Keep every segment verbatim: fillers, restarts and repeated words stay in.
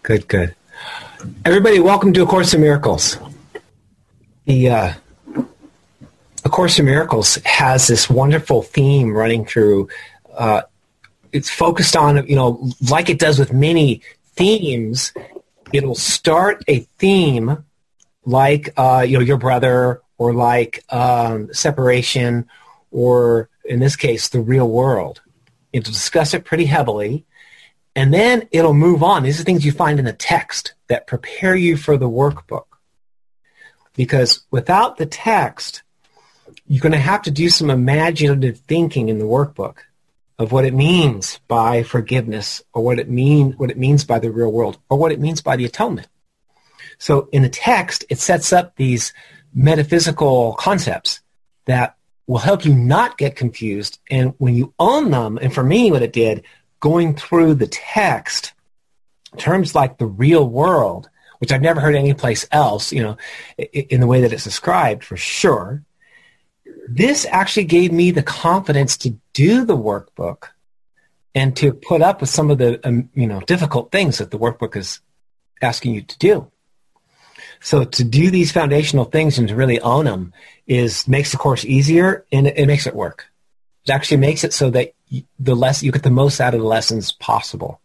Good, good. Everybody, welcome to A Course in Miracles. The uh, A Course in Miracles has this wonderful theme running through. Uh, it's focused on, you know, like it does with many themes, it'll start a theme like, uh, you know, your brother, or like um, separation, or in this case, the real world. It'll discuss it pretty heavily. And then it'll move on. These are things you find in the text that prepare you for the workbook. Because without the text, you're going to have to do some imaginative thinking in the workbook of what it means by forgiveness, or what it mean, what it means by the real world, or what it means by the atonement. So in the text, it sets up these metaphysical concepts that will help you not get confused. And when you own them, and for me, what it did, going through the text, terms like the real world, which I've never heard anyplace else, you know, in the way that it's described, for sure. This actually gave me the confidence to do the workbook and to put up with some of the, um, you know, difficult things that the workbook is asking you to do. So to do these foundational things and to really own them is makes the course easier, and it, it makes it work. It actually makes it so that the less you get the most out of the lessons possible.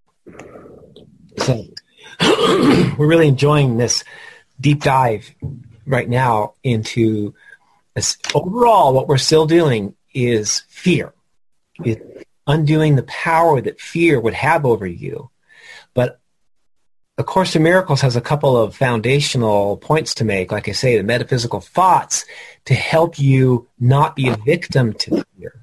So we're really enjoying this deep dive right now into this. Overall, what we're still doing is fear. It's undoing the power that fear would have over you. But A Course in Miracles has a couple of foundational points to make, like I say, the metaphysical thoughts to help you not be a victim to fear.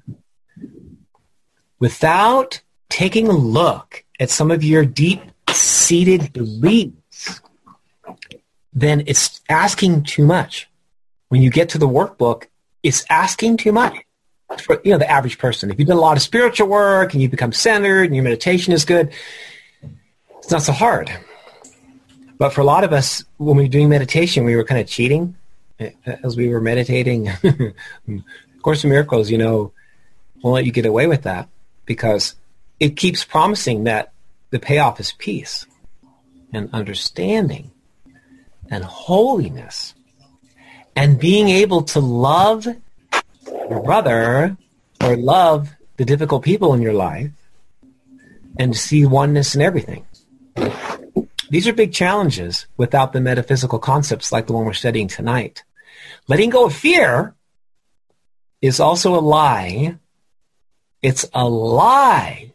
Without taking a look at some of your deep-seated beliefs, then it's asking too much. When you get to the workbook, it's asking too much for, you know, the average person. If you've done a lot of spiritual work and you become centered and your meditation is good, it's not so hard. But for a lot of us, when we were doing meditation, we were kind of cheating as we were meditating. A Course in Miracles, you know, won't let you get away with that because it keeps promising that the payoff is peace and understanding and holiness and being able to love your brother or love the difficult people in your life and to see oneness in everything. These are big challenges without the metaphysical concepts like the one we're studying tonight. Letting go of fear is also a lie. It's a lie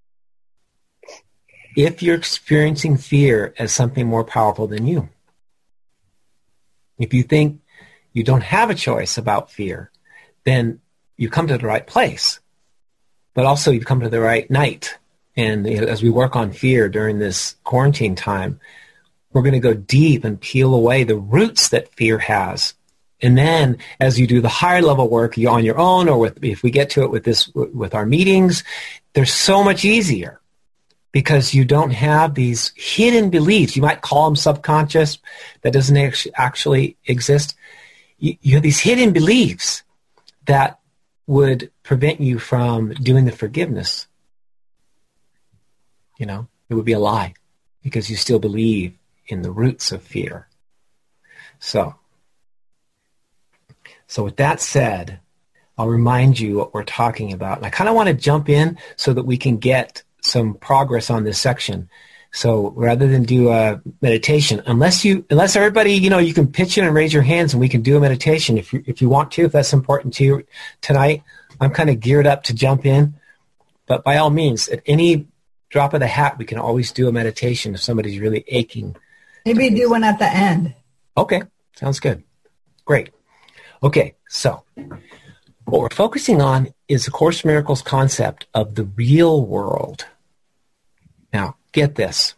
if you're experiencing fear as something more powerful than you. If you think you don't have a choice about fear, then you come to the right place. But also you come to the right night. And as we work on fear during this quarantine time, we're going to go deep and peel away the roots that fear has. And then as you do the higher level work you on your own, or with, if we get to it with this, with our meetings, they're so much easier because you don't have these hidden beliefs. You might call them subconscious. That doesn't actually exist. You, you have these hidden beliefs that would prevent you from doing the forgiveness. You know, it would be a lie because you still believe in the roots of fear. So, so with that said, I'll remind you what we're talking about. And I kind of want to jump in so that we can get some progress on this section. So rather than do a meditation, unless you, unless everybody, you know, you can pitch in and raise your hands and we can do a meditation if you, if you want to, if that's important to you tonight. I'm kind of geared up to jump in, but by all means, at any drop of the hat, we can always do a meditation if somebody's really aching. Maybe do one at the end. Okay, sounds good. Great. Okay, so what we're focusing on is A Course in Miracles concept of the real world. Now, get this.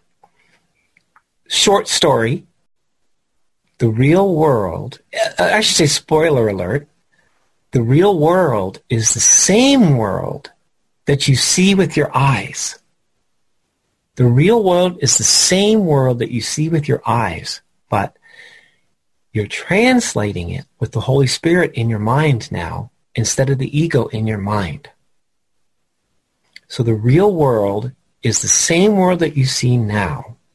Short story, the real world, I should say spoiler alert, the real world is the same world that you see with your eyes. The real world is the same world that you see with your eyes, but you're translating it with the Holy Spirit in your mind now instead of the ego in your mind. So the real world is the same world that you see now,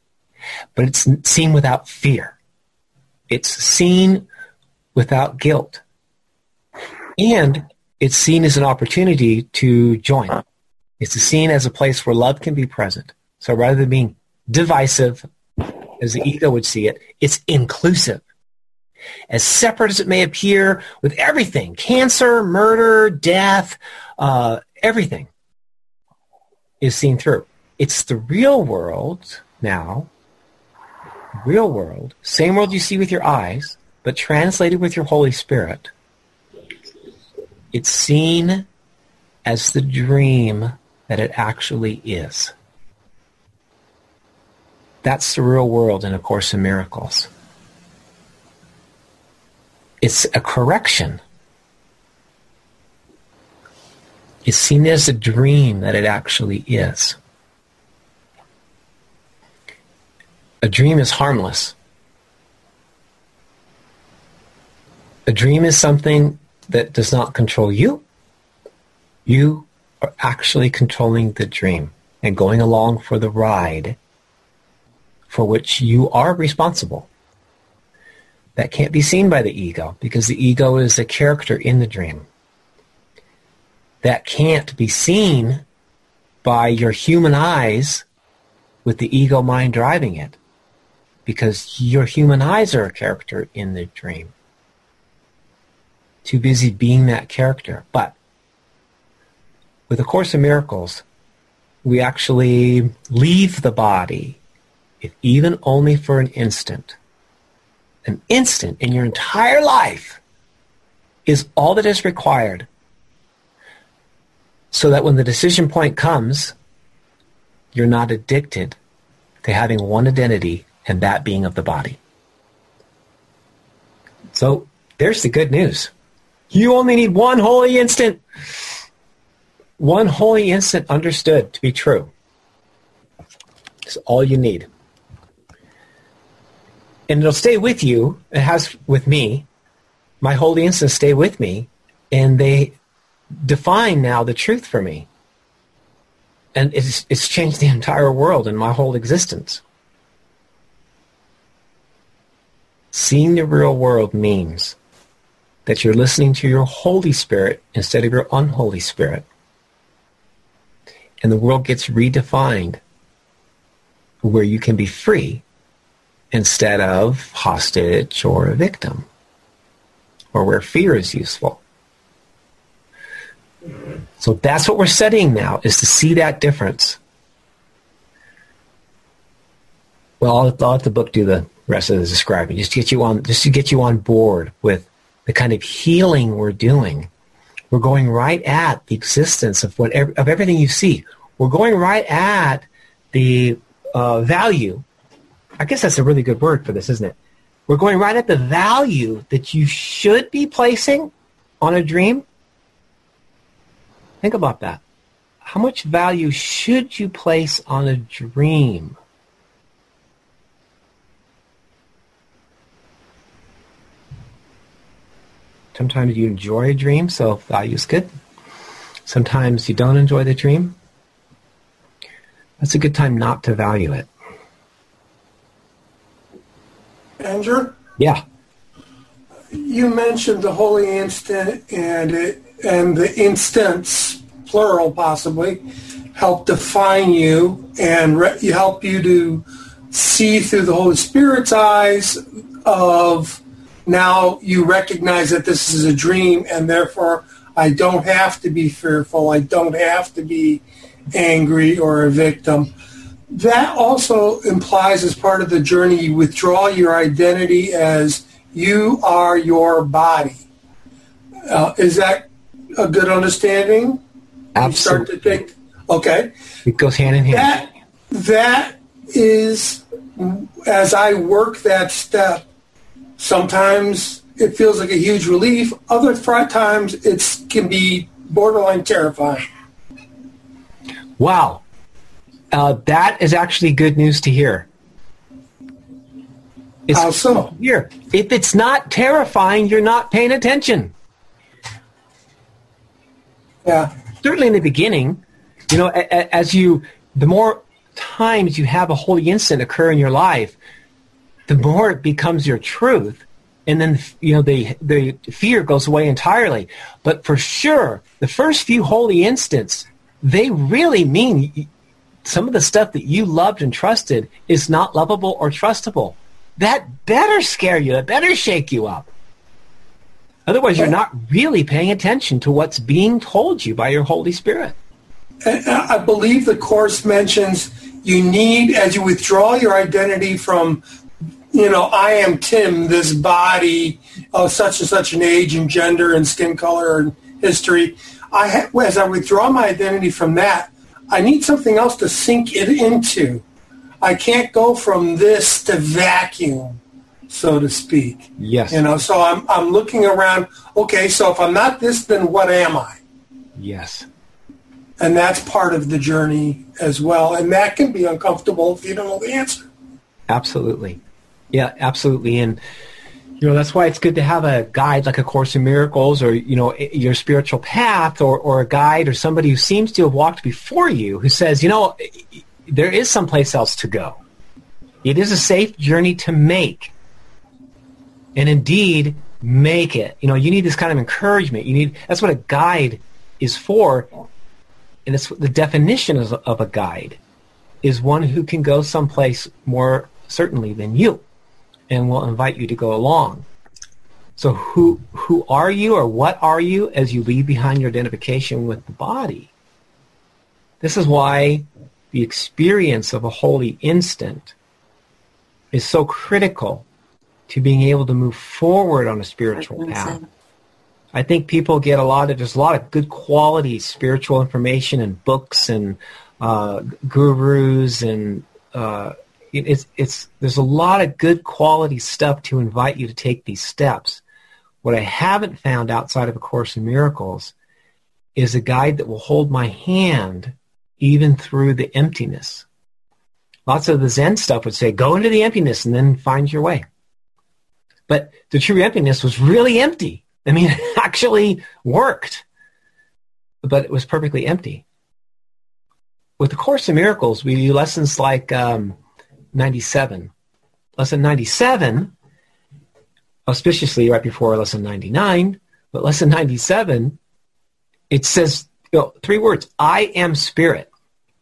but it's seen without fear. It's seen without guilt. And it's seen as an opportunity to join. It's seen as a place where love can be present. So rather than being divisive, as the ego would see it, it's inclusive. As separate as it may appear with everything, cancer, murder, death, uh, everything is seen through. It's the real world now, real world, same world you see with your eyes, but translated with your Holy Spirit. It's seen as the dream that it actually is. That's the real world in A Course in Miracles. It's a correction. It's seen as a dream that it actually is. A dream is harmless. A dream is something that does not control you. You are actually controlling the dream and going along for the ride for which you are responsible. That can't be seen by the ego because the ego is a character in the dream. That can't be seen by your human eyes with the ego mind driving it because your human eyes are a character in the dream. Too busy being that character. But with A Course in Miracles, we actually leave the body, if even only for an instant. An instant in your entire life is all that is required so that when the decision point comes, you're not addicted to having one identity and that being of the body. So there's the good news. You only need one holy instant. One holy instant understood to be true. It's all you need. And it'll stay with you. It has with me. My holy instants stay with me. And they define now the truth for me. And it's, it's changed the entire world and my whole existence. Seeing the real world means that you're listening to your Holy Spirit instead of your unholy spirit. And the world gets redefined where you can be free instead of hostage or a victim, or where fear is useful. So that's what we're studying now, is to see that difference. Well, I'll, I'll let the book do the rest of the describing, just to get you on, just to get you on board with the kind of healing we're doing. We're going right at the existence of whatever, of everything you see. We're going right at the uh, value. I guess that's a really good word for this, isn't it? We're going right at the value that you should be placing on a dream. Think about that. How much value should you place on a dream? Sometimes you enjoy a dream, so value is good. Sometimes you don't enjoy the dream. That's a good time not to value it. Andrew? Yeah. You mentioned the holy instant and it, and the instants, plural possibly, help define you and re- help you to see through the Holy Spirit's eyes of now you recognize that this is a dream and therefore I don't have to be fearful. I don't have to be angry or a victim. That also implies as part of the journey you withdraw your identity as you are your body. Uh, is that a good understanding? Absolutely. You start to take, okay. It goes hand in hand. That, that is, as I work that step, sometimes it feels like a huge relief. Other times it can be borderline terrifying. Wow. Uh, that is actually good news to hear. It's How so? Here, if it's not terrifying, you're not paying attention. Yeah. Certainly in the beginning, you know, a, a, as you, the more times you have a holy instant occur in your life, the more it becomes your truth. And then, you know, the, the fear goes away entirely. But for sure, the first few holy instants, they really mean some of the stuff that you loved and trusted is not lovable or trustable. That better scare you. That better shake you up. Otherwise, you're not really paying attention to what's being told you by your Holy Spirit. I believe the Course mentions you need, as you withdraw your identity from, you know, I am Tim, this body of such and such an age and gender and skin color and history. I ha- as I withdraw my identity from that, I need something else to sink it into. I can't go from this to vacuum, so to speak. Yes. You know, so I'm I'm looking around, okay, so if I'm not this, then what am I? Yes. And that's part of the journey as well. And that can be uncomfortable if you don't know the answer. Absolutely. Yeah, absolutely. And, you know, that's why it's good to have a guide like A Course in Miracles or, you know, your spiritual path or, or a guide or somebody who seems to have walked before you who says, you know, there is someplace else to go. It is a safe journey to make. And indeed, make it. You know, you need this kind of encouragement. You need, that's what a guide is for. And it's the definition of, of a guide is one who can go someplace more certainly than you and will invite you to go along. So who who are you or what are you as you leave behind your identification with the body? This is why the experience of a holy instant is so critical to being able to move forward on a spiritual path. I think people get a lot of, there's a lot of good quality spiritual information and books and uh, gurus and uh, it, it's, it's, there's a lot of good quality stuff to invite you to take these steps. What I haven't found outside of A Course in Miracles is a guide that will hold my hand even through the emptiness. Lots of the Zen stuff would say, go into the emptiness and then find your way. But the true emptiness was really empty. I mean, it actually worked, but it was perfectly empty. With the Course in Miracles, we do lessons like um, ninety-seven. Lesson ninety-seven, auspiciously right before lesson ninety-nine, but lesson ninety-seven, it says, you know, three words, I am spirit.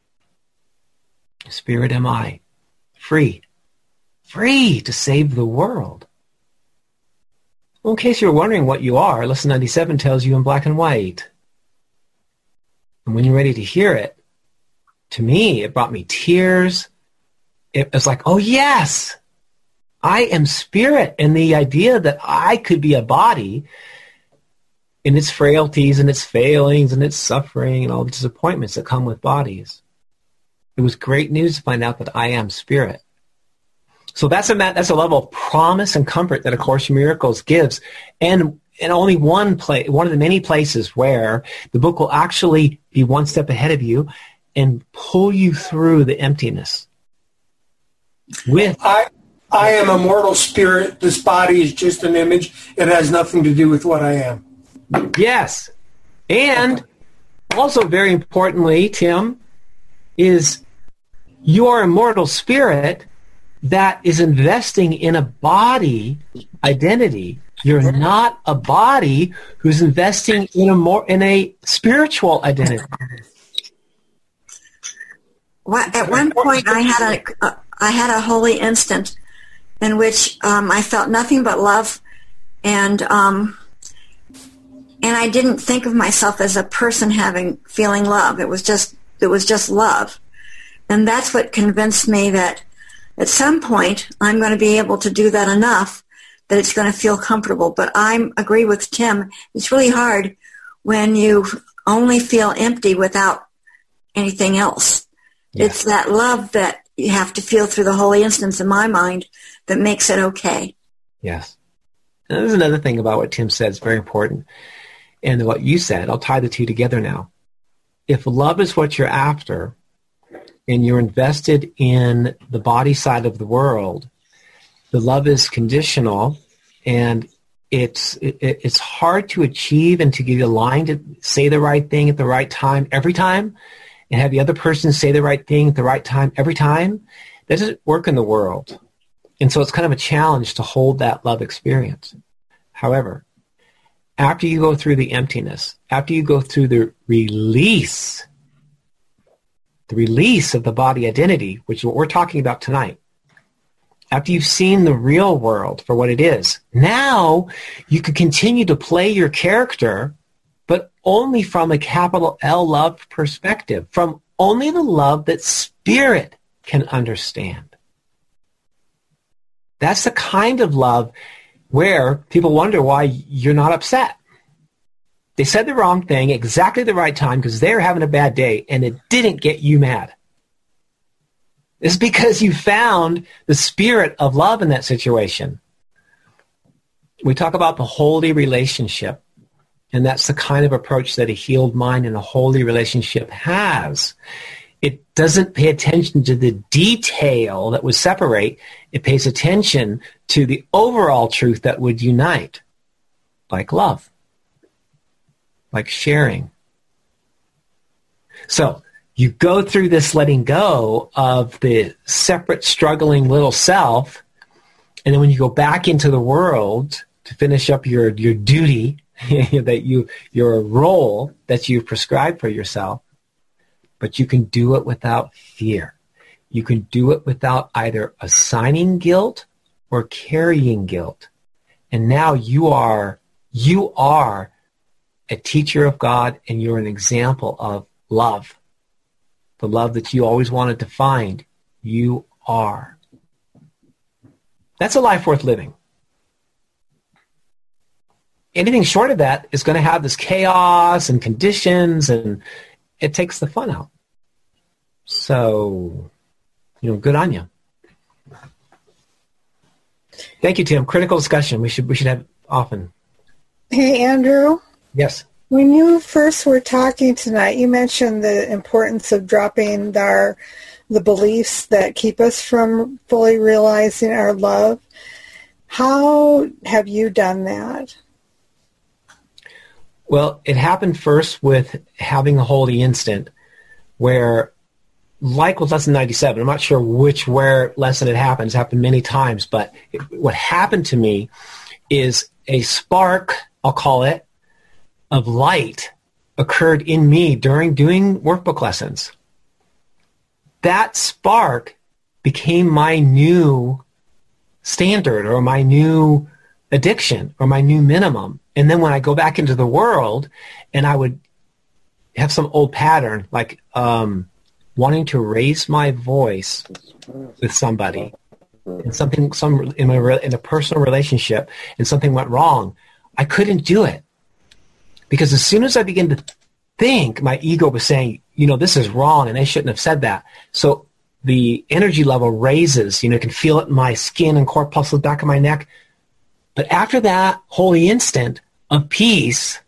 Spirit am I. Free. Free to save the world. Well, in case you're wondering what you are, lesson ninety-seven tells you in black and white. And when you're ready to hear it, to me, it brought me tears. It was like, oh, yes, I am spirit. And the idea that I could be a body in its frailties and its failings and its suffering and all the disappointments that come with bodies. It was great news to find out that I am spirit. So that's a that's a level of promise and comfort that A Course in Miracles gives, and and only one place, one of the many places where the book will actually be one step ahead of you and pull you through the emptiness. With I I am a mortal spirit. This body is just an image. It has nothing to do with what I am. Yes, and also very importantly, Tim, is you are a mortal spirit that is investing in a body identity. You're not a body who's investing in a more in a spiritual identity. Well, at one point, I had a uh, I had a holy instant in which um, I felt nothing but love, and um, and I didn't think of myself as a person having feeling love. It was just it was just love, and that's what convinced me that at some point I'm going to be able to do that enough that it's going to feel comfortable. But I agree with Tim. It's really hard when you only feel empty without anything else. Yeah. It's that love that you have to feel through the holy instance in my mind that makes it okay. Yes. And there's another thing about what Tim said is very important. And what you said, I'll tie the two together now. If love is what you're after and you're invested in the body side of the world, the love is conditional, and it's it, it's hard to achieve and to get aligned to say the right thing at the right time every time. and have the other person say the right thing at the right time every time, that doesn't work in the world. And so it's kind of a challenge to hold that love experience. However, after you go through the emptiness, after you go through the release, the release of the body identity, which is what we're talking about tonight, after you've seen the real world for what it is, now you can continue to play your character, but only from a capital L love perspective, from only the love that spirit can understand. That's the kind of love where people wonder why you're not upset. They said the wrong thing exactly the right time because they're having a bad day, and it didn't get you mad. It's because you found the spirit of love in that situation. We talk about the holy relationship, and that's the kind of approach that a healed mind and a holy relationship has. It doesn't pay attention to the detail that would separate. It pays attention to the overall truth that would unite, like love, like sharing. So you go through this letting go of the separate, struggling little self, and then when you go back into the world to finish up your, your duty, that you your role that you've prescribed for yourself, but you can do it without fear. You can do it without either assigning guilt or carrying guilt. And now you are you are a teacher of God, and you're an example of love. The love that you always wanted to find, you are. That's a life worth living. Anything short of that is going to have this chaos and conditions, and it takes the fun out. So, you know, good on you. Thank you, Tim. Critical discussion. We should we should have often. Hey, Andrew. Yes. When you first were talking tonight, you mentioned the importance of dropping our the beliefs that keep us from fully realizing our love. How have you done that? Well, it happened first with having a holy instant where, like with lesson ninety-seven, I'm not sure which where lesson it happened. It's happened many times, but it, what happened to me is a spark, I'll call it, of light occurred in me during doing workbook lessons. That spark became my new standard or my new addiction or my new minimum. And then when I go back into the world and I would have some old pattern, like um, wanting to raise my voice with somebody in something, some in, my, in a personal relationship, and something went wrong, I couldn't do it. Because as soon as I began to think, my ego was saying, you know, this is wrong and I shouldn't have said that. So the energy level raises, you know, I can feel it in my skin and corpuscle, back of my neck. But after that holy instant of peace,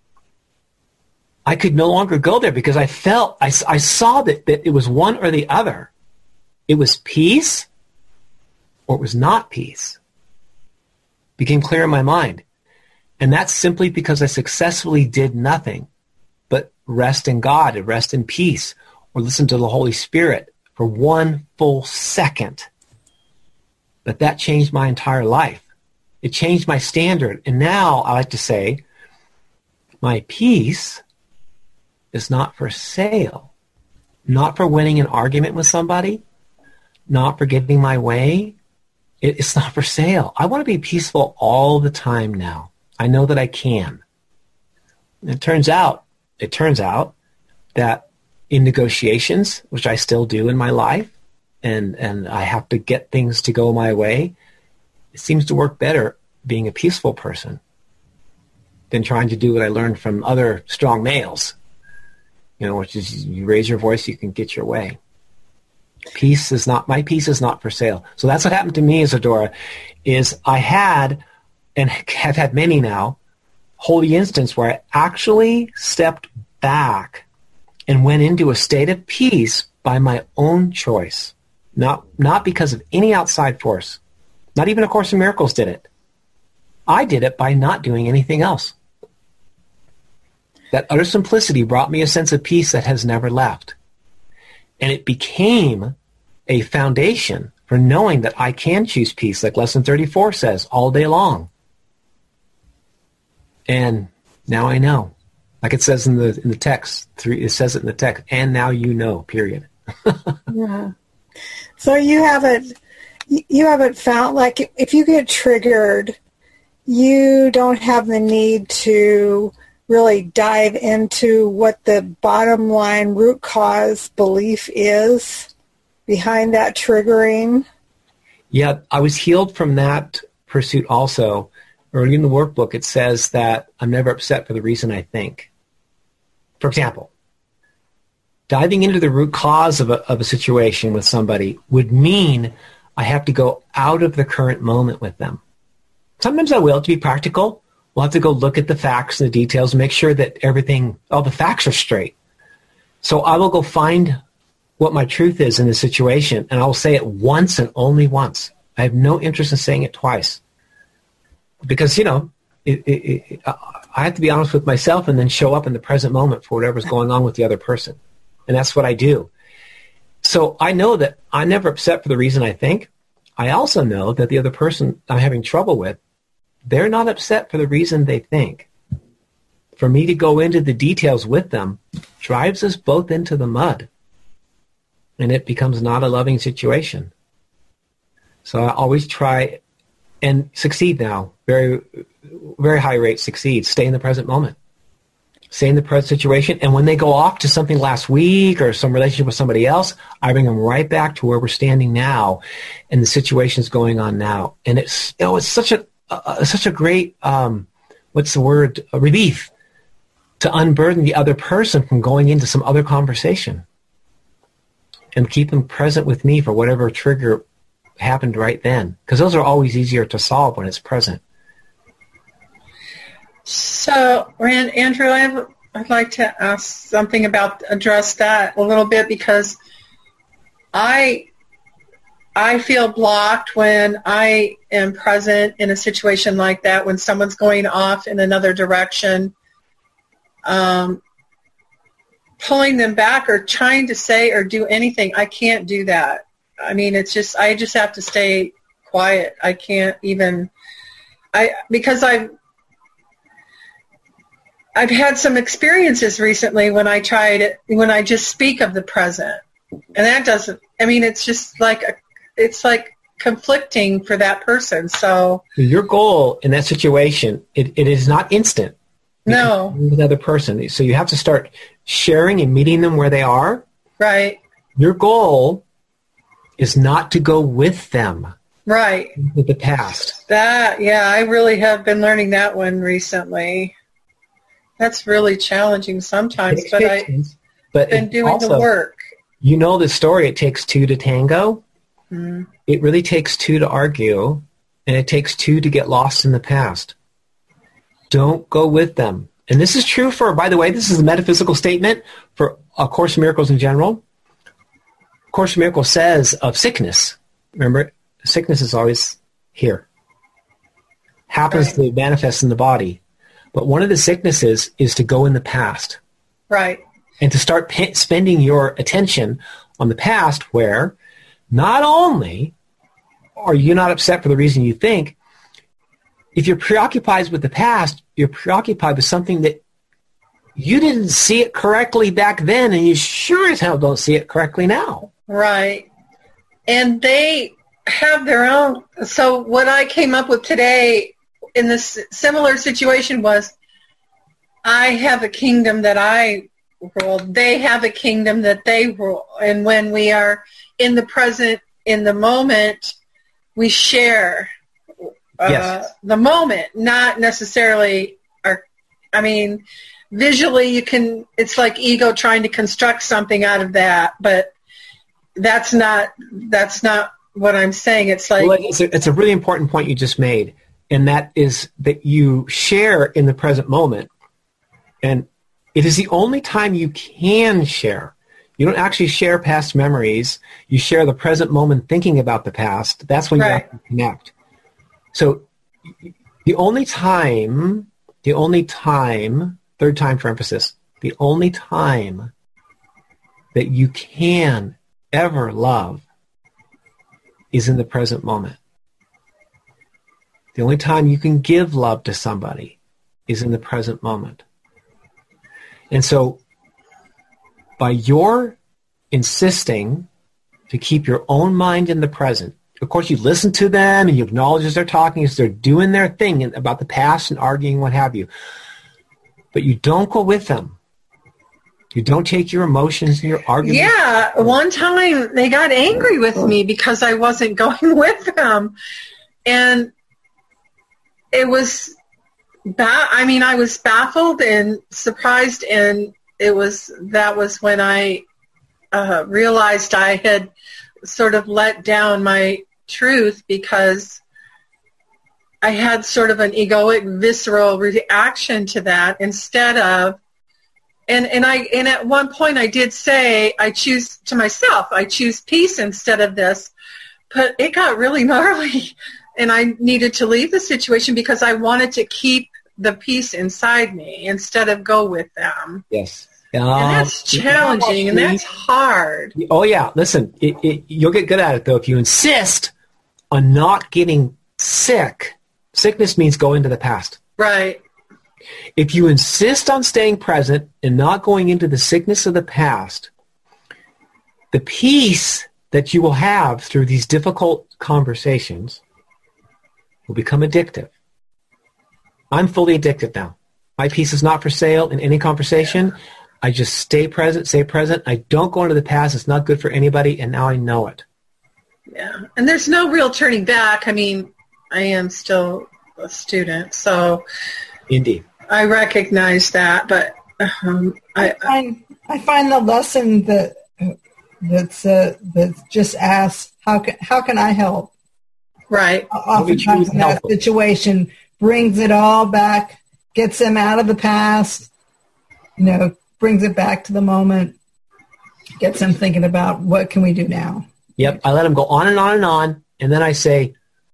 I could no longer go there because I felt, I, I saw that, that it was one or the other. It was peace or it was not peace. It became clear in my mind. And that's simply because I successfully did nothing but rest in God and rest in peace or listen to the Holy Spirit for one full second. But that changed my entire life. It changed my standard. And now I like to say, my peace is not for sale, not for winning an argument with somebody, not for getting my way. It's not for sale. I want to be peaceful all the time now. I know that I can. It turns out, it turns out that in negotiations, which I still do in my life, and, and I have to get things to go my way, it seems to work better being a peaceful person than trying to do what I learned from other strong males, you know, which is you raise your voice, you can get your way. Peace is not, my peace is not for sale. So that's what happened to me, Isadora, is I had, and have had many now, holy instance where I actually stepped back and went into a state of peace by my own choice, not not because of any outside force. Not even A Course in Miracles did it. I did it by not doing anything else. That utter simplicity brought me a sense of peace that has never left. And it became a foundation for knowing that I can choose peace, like Lesson thirty-four says, all day long. And now I know. Like it says in the in the text, three, it says it in the text, and now you know, period. Yeah. So you haven't, you haven't found, like, if you get triggered, you don't have the need to really dive into what the bottom line root cause belief is behind that triggering? Yeah, I was healed from that pursuit also. Early in the workbook, it says that I'm never upset for the reason I think. For example, diving into the root cause of a, of a situation with somebody would mean I have to go out of the current moment with them. Sometimes I will, to be practical. We'll have to go look at the facts and the details and make sure that everything, all the facts are straight. So I will go find what my truth is in the situation, and I will say it once and only once. I have no interest in saying it twice. Because, you know, it, it, it, I have to be honest with myself and then show up in the present moment for whatever's going on with the other person. And that's what I do. So I know that I'm never upset for the reason I think. I also know that the other person I'm having trouble with, they're not upset for the reason they think. For me to go into the details with them drives us both into the mud. And it becomes not a loving situation. So I always try and succeed now. Very, very high rate succeed. Stay in the present moment. Stay in the present situation. And when they go off to something last week or some relationship with somebody else, I bring them right back to where we're standing now and the situation's going on now. And it's, you know, it's such a, uh, such a great, um, what's the word, a relief to unburden the other person from going into some other conversation and keep them present with me for whatever trigger happened right then. Because those are always easier to solve when it's present. So, Rand, Andrew, I have, I'd like to ask something about, address that a little bit, because I I feel blocked when I am present in a situation like that, when someone's going off in another direction, um, pulling them back or trying to say or do anything. I can't do that. I mean, it's just, I just have to stay quiet. I can't even, I because I've, I've had some experiences recently when I tried, when I just speak of the present. And that doesn't, I mean, it's just like, a, it's like conflicting for that person. So your goal in that situation, it, it is not instant. No. With another person. So you have to start sharing and meeting them where they are. Right. Your goal is not to go with them. Right. With the past. That, yeah, I really have been learning that one recently. That's really challenging sometimes, but I've but been doing also, the work. You know the story, it takes two to tango. Mm. It really takes two to argue, and it takes two to get lost in the past. Don't go with them. And this is true for, by the way, this is a metaphysical statement for A Course in Miracles in general. A Course in Miracles says of sickness, remember, sickness is always here. Happens right. to manifest in the body. But one of the sicknesses is to go in the past. Right. And to start p- spending your attention on the past, where not only are you not upset for the reason you think, if you're preoccupied with the past, you're preoccupied with something that you didn't see it correctly back then, and you sure as hell don't see it correctly now. Right. And they have their own. So what I came up with today in this similar situation was, I have a kingdom that I rule. They have a kingdom that they rule. And when we are in the present, in the moment, we share uh, yes. the moment, not necessarily our, I mean, visually you can, it's like ego trying to construct something out of that, but that's not, that's not what I'm saying. It's like, well, it's, a, it's a really important point you just made. And that is that you share in the present moment. And it is the only time you can share. You don't actually share past memories. You share the present moment thinking about the past. That's when right. you have to connect. So the only time, the only time, third time for emphasis, the only time that you can ever love is in the present moment. The only time you can give love to somebody is in the present moment. And so by your insisting to keep your own mind in the present, of course you listen to them and you acknowledge as they're talking, as they're doing their thing about the past and arguing, what have you. But you don't go with them. You don't take your emotions and your arguments. Yeah, one time they got angry with me because I wasn't going with them. And it was, ba- I mean, I was baffled and surprised, and it was, that was when I uh, realized I had sort of let down my truth, because I had sort of an egoic, visceral reaction to that instead of, and, and I, and at one point I did say, I choose to myself, I choose peace instead of this, but it got really gnarly, and I needed to leave the situation because I wanted to keep the peace inside me instead of go with them. Yes. And Um, that's challenging, and that's hard. Oh, yeah. Listen, it, it, you'll get good at it, though. If you insist on not getting sick, sickness means go into the past. Right. If you insist on staying present and not going into the sickness of the past, the peace that you will have through these difficult conversations will become addictive. I'm fully addicted now. My peace is not for sale in any conversation. I just stay present, stay present. I don't go into the past. It's not good for anybody, and now I know it. Yeah. And there's no real turning back. I mean, I am still a student, so Indeed. I recognize that, but um, I, I find I find the lesson that that's uh, that's just asked, how can how can I help? right. Oftentimes in that situation brings it all back, gets them out of the past, you know, brings it back to the moment, gets them thinking about what can we do now. Yep. I let them go on and on and on, and then I say,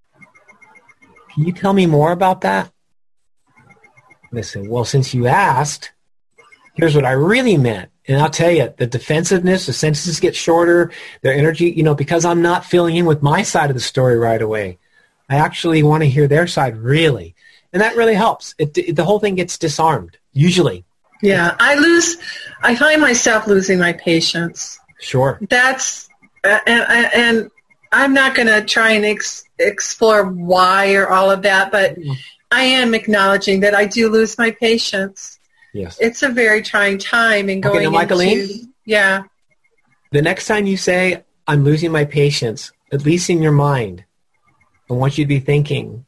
can you tell me more about that? And they say, well, since you asked, here's what I really meant. And I'll tell you, the defensiveness, the sentences get shorter, their energy, you know, because I'm not filling in with my side of the story right away. I actually want to hear their side, really. And that really helps. It, it, the whole thing gets disarmed, usually. Yeah. I lose, I find myself losing my patience. Sure. That's, uh, and, and I'm not going to try and ex- explore why or all of that, but mm. I am acknowledging that I do lose my patience. Yes. It's a very trying time and going okay, now, into, yeah. The next time you say, I'm losing my patience, at least in your mind, I want you to be thinking,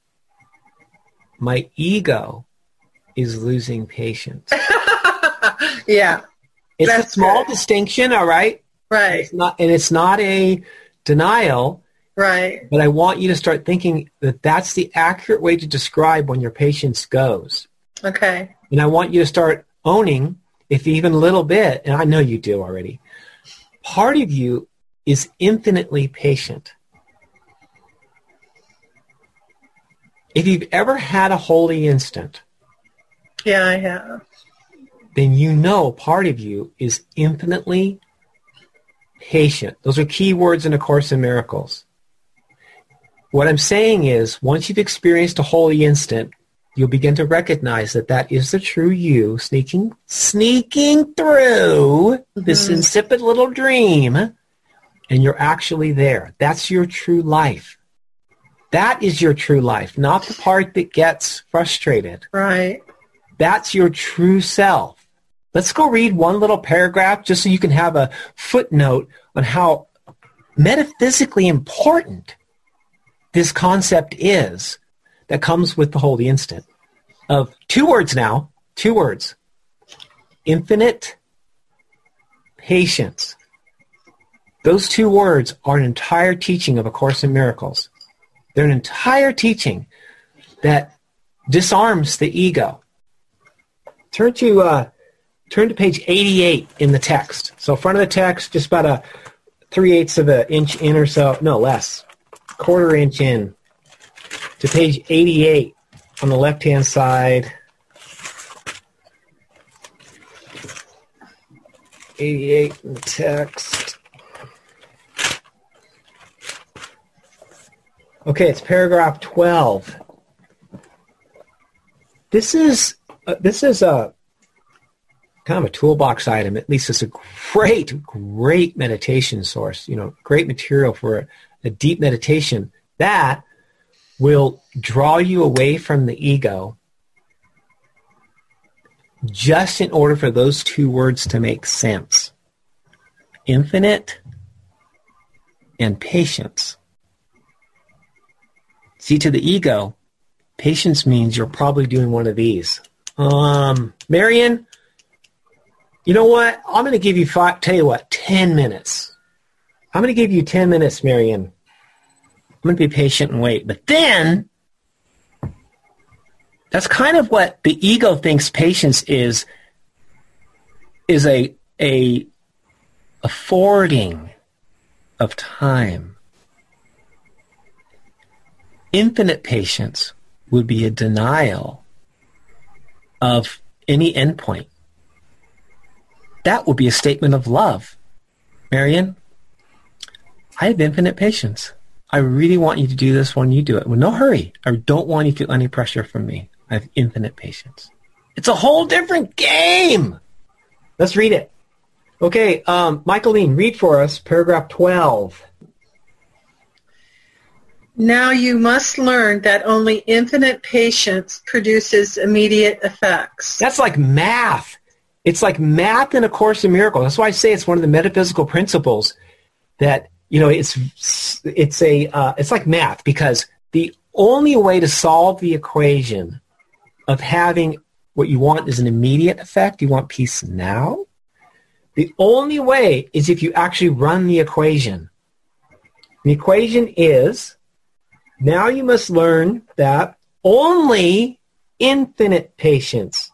my ego is losing patience. Yeah. It's That's a small good. distinction, all right? Right. It's not, and it's not a denial. Right. But I want you to start thinking that that's the accurate way to describe when your patience goes. Okay. And I want you to start owning, if even a little bit, and I know you do already, part of you is infinitely patient. If you've ever had a holy instant, Yeah, I have. then you know part of you is infinitely patient. Those are key words in A Course in Miracles. What I'm saying is, once you've experienced a holy instant, you'll begin to recognize that that is the true you sneaking, sneaking through mm-hmm. this insipid little dream, and you're actually there. That's your true life. That is your true life, not the part that gets frustrated. Right. That's your true self. Let's go read one little paragraph just so you can have a footnote on how metaphysically important this concept is that comes with the holy instant. Of two words now, two words. Infinite patience. Those two words are an entire teaching of A Course in Miracles. They're an entire teaching that disarms the ego. Turn to uh, turn to page eighty-eight in the text. So front of the text, just about a three-eighths of an inch in or so. No, less. Quarter inch in. To page eighty-eight on the left-hand side. eighty-eight in the text. Okay, it's paragraph twelve. This is uh, this is a kind of a toolbox item. At least it's a great, great meditation source. You know, great material for a, a deep meditation that will draw you away from the ego, just in order for those two words to make sense: infinite and patience. See, to the ego, patience means you're probably doing one of these. Um, Marion, you know what? I'm going to give you five, tell you what, ten minutes. I'm going to give you ten minutes, Marion. I'm going to be patient and wait. But then, that's kind of what the ego thinks patience is, is a, a affording of time. Infinite patience would be a denial of any endpoint. That would be a statement of love. Marion, I have infinite patience. I really want you to do this when you do it. With no hurry. I don't want you to feel any pressure from me. I have infinite patience. It's a whole different game. Let's read it. Okay, um, Michaeline, read for us paragraph twelve. Now you must learn that only infinite patience produces immediate effects. That's like math. It's like math in A Course in Miracles. That's why I say it's one of the metaphysical principles that, you know, it's it's a uh, it's like math, because the only way to solve the equation of having what you want is an immediate effect, you want peace now, the only way is if you actually run the equation. The equation is, now you must learn that only infinite patience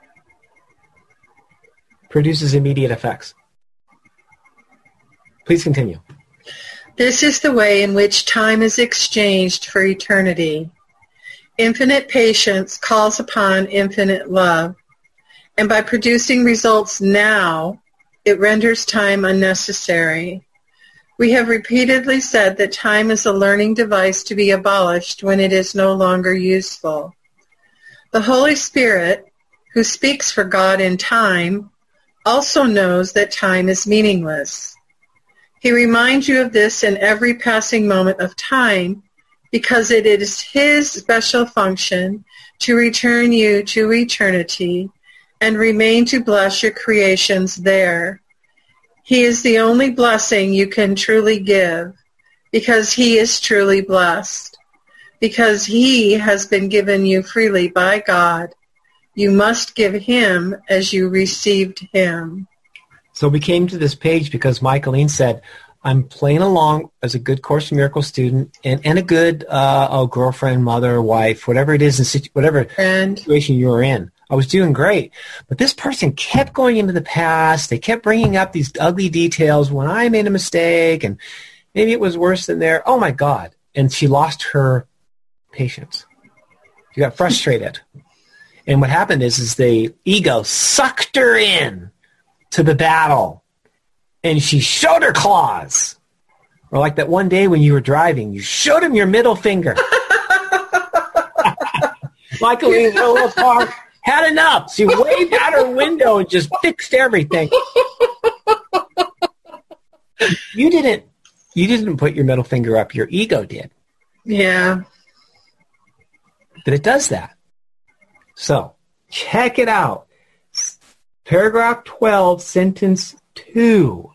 produces immediate effects. Please continue. This is the way in which time is exchanged for eternity. Infinite patience calls upon infinite love, and by producing results now, it renders time unnecessary. We have repeatedly said that time is a learning device to be abolished when it is no longer useful. The Holy Spirit, who speaks for God in time, also knows that time is meaningless. He reminds you of this in every passing moment of time, because it is his special function to return you to eternity and remain to bless your creations there. He is the only blessing you can truly give, because he is truly blessed. Because he has been given you freely by God, you must give him as you received him. So we came to this page because Michaeline said, I'm playing along as a good Course in Miracles student and, and a good uh, oh, girlfriend, mother, wife, whatever it is, in situ- whatever Friend. situation you were in. I was doing great. But this person kept going into the past. They kept bringing up these ugly details when I made a mistake, and maybe it was worse than there. Oh, my God. And she lost her patience. She got frustrated. And what happened is, is the ego sucked her in to the battle, and she showed her claws. Or like that one day when you were driving, you showed him your middle finger. Michaeline Willow Park had enough. She waved out her window and just fixed everything. You didn't. You didn't put your middle finger up. Your ego did. Yeah. But it does that. So check it out. Paragraph twelve, sentence two.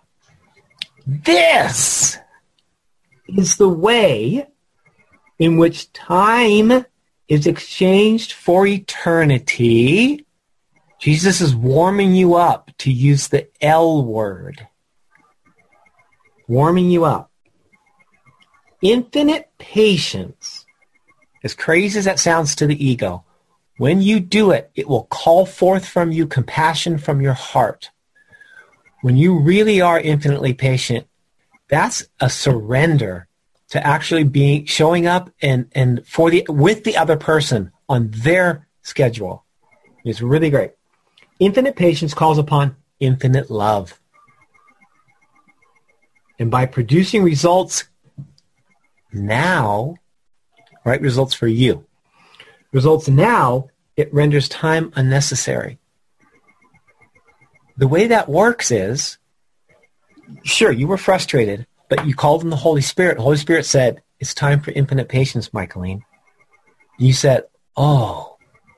This is the way in which time is exchanged for eternity. Jesus is warming you up to use the L word. Warming you up. Infinite patience, as crazy as that sounds to the ego, when you do it, it will call forth from you compassion from your heart. When you really are infinitely patient, that's a surrender to actually being showing up and, and for the with the other person on their schedule. It's really great. Infinite patience calls upon infinite love. And by producing results now, right, results for you, results now, it renders time unnecessary. The way that works is, sure, you were frustrated, but you called on the Holy Spirit. The Holy Spirit said, it's time for infinite patience, Michaeline. You said, oh,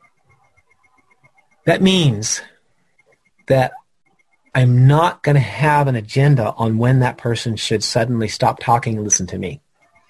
that means that I'm not going to have an agenda on when that person should suddenly stop talking and listen to me.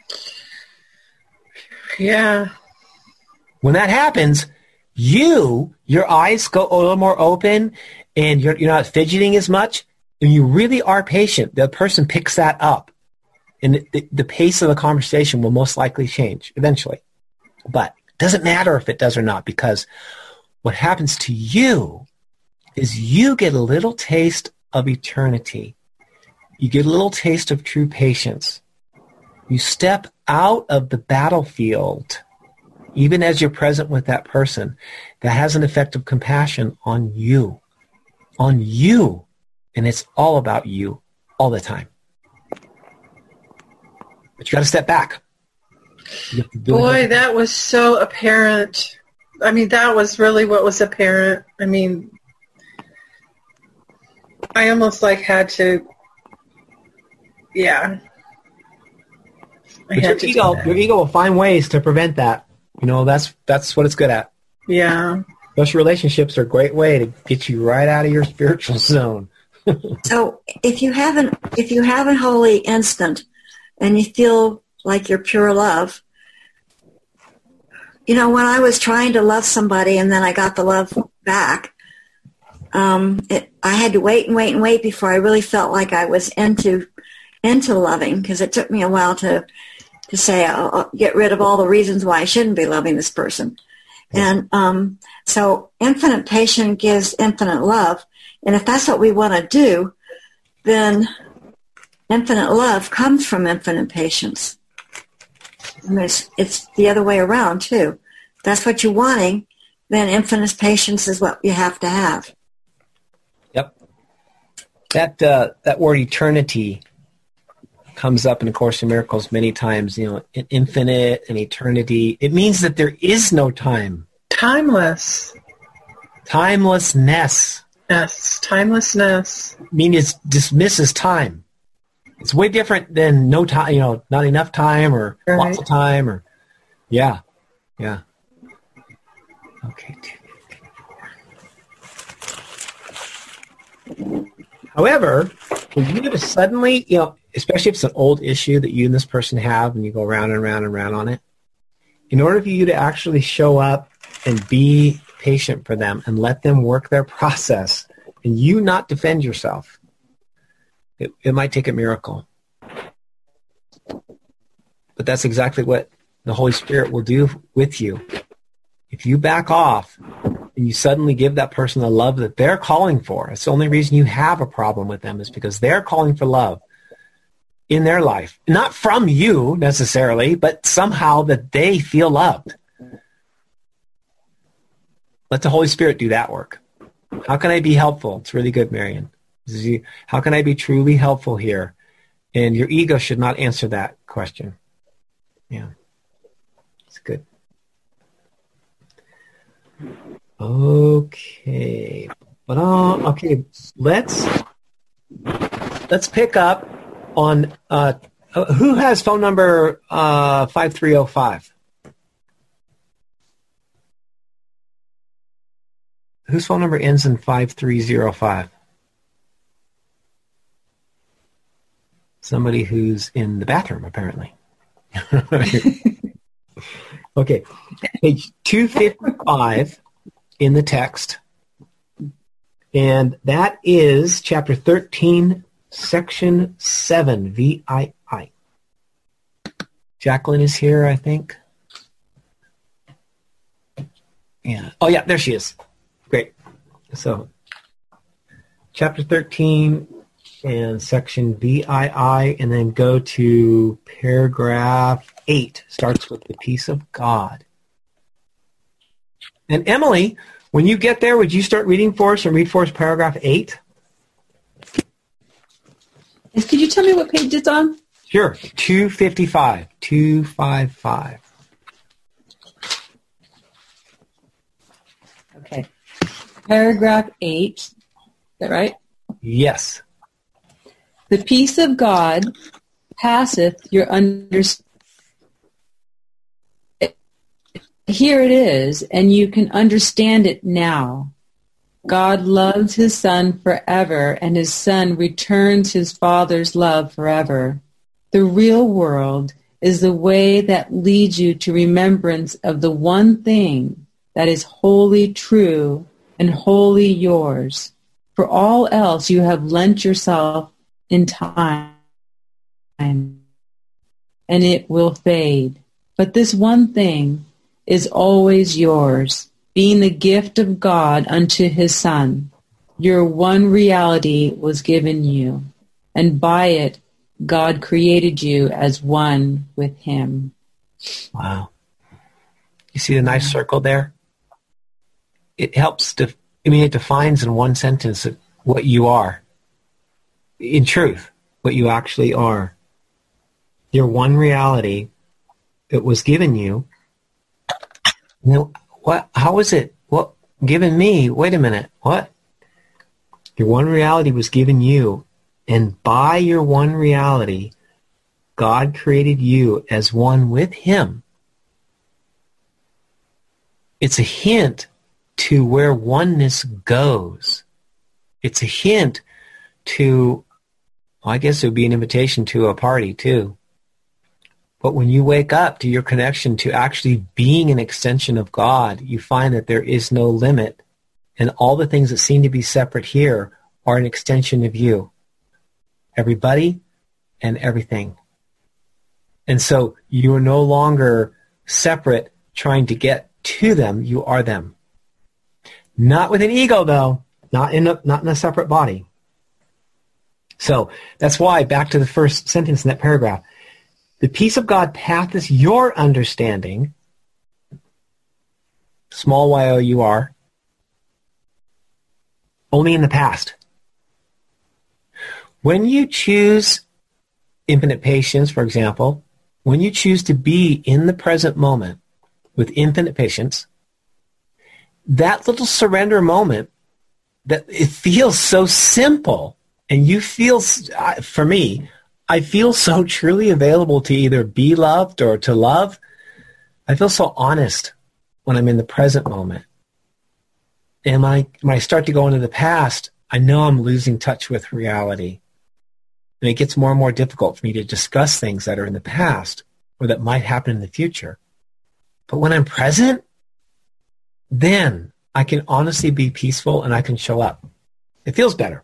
Yeah. When that happens, you, your eyes go a little more open and you're, you're not fidgeting as much, and you really are patient. The person picks that up, and the, the pace of the conversation will most likely change eventually. But it doesn't matter if it does or not, because what happens to you is you get a little taste of eternity. You get a little taste of true patience. You step out of the battlefield, even as you're present with that person. That has an effect of compassion on you. On you. And it's all about you all the time. But you got to step back. You have to do Boy, it. that was so apparent. I mean, that was really what was apparent. I mean, I almost like had to, yeah. I But your had to do ego, that. your ego will find ways to prevent that. You know, that's that's what it's good at. Yeah. Those relationships are a great way to get you right out of your spiritual zone. So if you have an if you have a holy instant and you feel like you're pure love, you know, when I was trying to love somebody and then I got the love back, um, it, I had to wait and wait and wait before I really felt like I was into into loving, because it took me a while to to say, I'll, I'll get rid of all the reasons why I shouldn't be loving this person. And um, so infinite patience gives infinite love. And if that's what we want to do, then infinite love comes from infinite patience. And it's, it's the other way around, too. If that's what you're wanting, then infinite patience is what you have to have. Yep. That uh, that word eternity comes up in A Course in Miracles many times. You know, infinite and eternity. It means that there is no time. Timeless. Timelessness. Yes, timelessness. I mean, it dismisses time. It's way different than no time, you know, not enough time or Right. lots of time or, yeah, yeah. Okay. However, for you to suddenly, you know, especially if it's an old issue that you and this person have and you go round and round and round on it, in order for you to actually show up and be patient for them and let them work their process and you not defend yourself, it, it might take a miracle. But that's exactly what the Holy Spirit will do with you. If you back off and you suddenly give that person the love that they're calling for, it's the only reason you have a problem with them is because they're calling for love in their life. Not from you necessarily, but somehow that they feel loved. Let the Holy Spirit do that work. How can I be helpful? It's really good, Marion. How can I be truly helpful here? And your ego should not answer that question. Yeah. It's good. Okay. But uh, okay, let's let's pick up on uh, who has phone number uh, five three oh five? Whose phone number ends in five three oh five? Somebody who's in the bathroom, apparently. Okay, page two fifty-five in the text, and that is chapter thirteen, section seven, V I I. Jacqueline is here, I think. Yeah. Oh, yeah, there she is. Great. So, chapter thirteen and section V I I, and then go to paragraph eight. Starts with the peace of God. And Emily, when you get there, would you start reading for us and read for us paragraph eight? Could you tell me what page it's on? Sure. two fifty-five. two fifty-five. Okay. Paragraph eight. Is that right? Yes. The peace of God passeth your understanding. Here it is, and you can understand it now. God loves his Son forever, and his Son returns his Father's love forever. The real world is the way that leads you to remembrance of the one thing that is wholly true and wholly yours. For all else you have lent yourself in time, and it will fade. But this one thing is always yours, being the gift of God unto his Son. Your one reality was given you, and by it God created you as one with him. Wow. You see the nice circle there? It helps to, I mean, it defines in one sentence what you are. In truth, what you actually are. Your one reality, it was given you. You know, what? How is it? What? Given me? Wait a minute. What? Your one reality was given you, and by your one reality, God created you as one with him. It's a hint to where oneness goes. It's a hint to, well, I guess it would be an invitation to a party too. But when you wake up to your connection to actually being an extension of God, you find that there is no limit, and all the things that seem to be separate here are an extension of you. Everybody and everything. And so you are no longer separate trying to get to them. You are them. Not with an ego, though. Not in a, not in a separate body. So that's why, back to the first sentence in that paragraph, the peace of God passeth your understanding, small y o u r, only in the past. When you choose infinite patience, for example, when you choose to be in the present moment with infinite patience, that little surrender moment, that it feels so simple, and you feel, for me, I feel so truly available to either be loved or to love. I feel so honest when I'm in the present moment. And when I, when I start to go into the past, I know I'm losing touch with reality. And it gets more and more difficult for me to discuss things that are in the past or that might happen in the future. But when I'm present, then I can honestly be peaceful and I can show up. It feels better.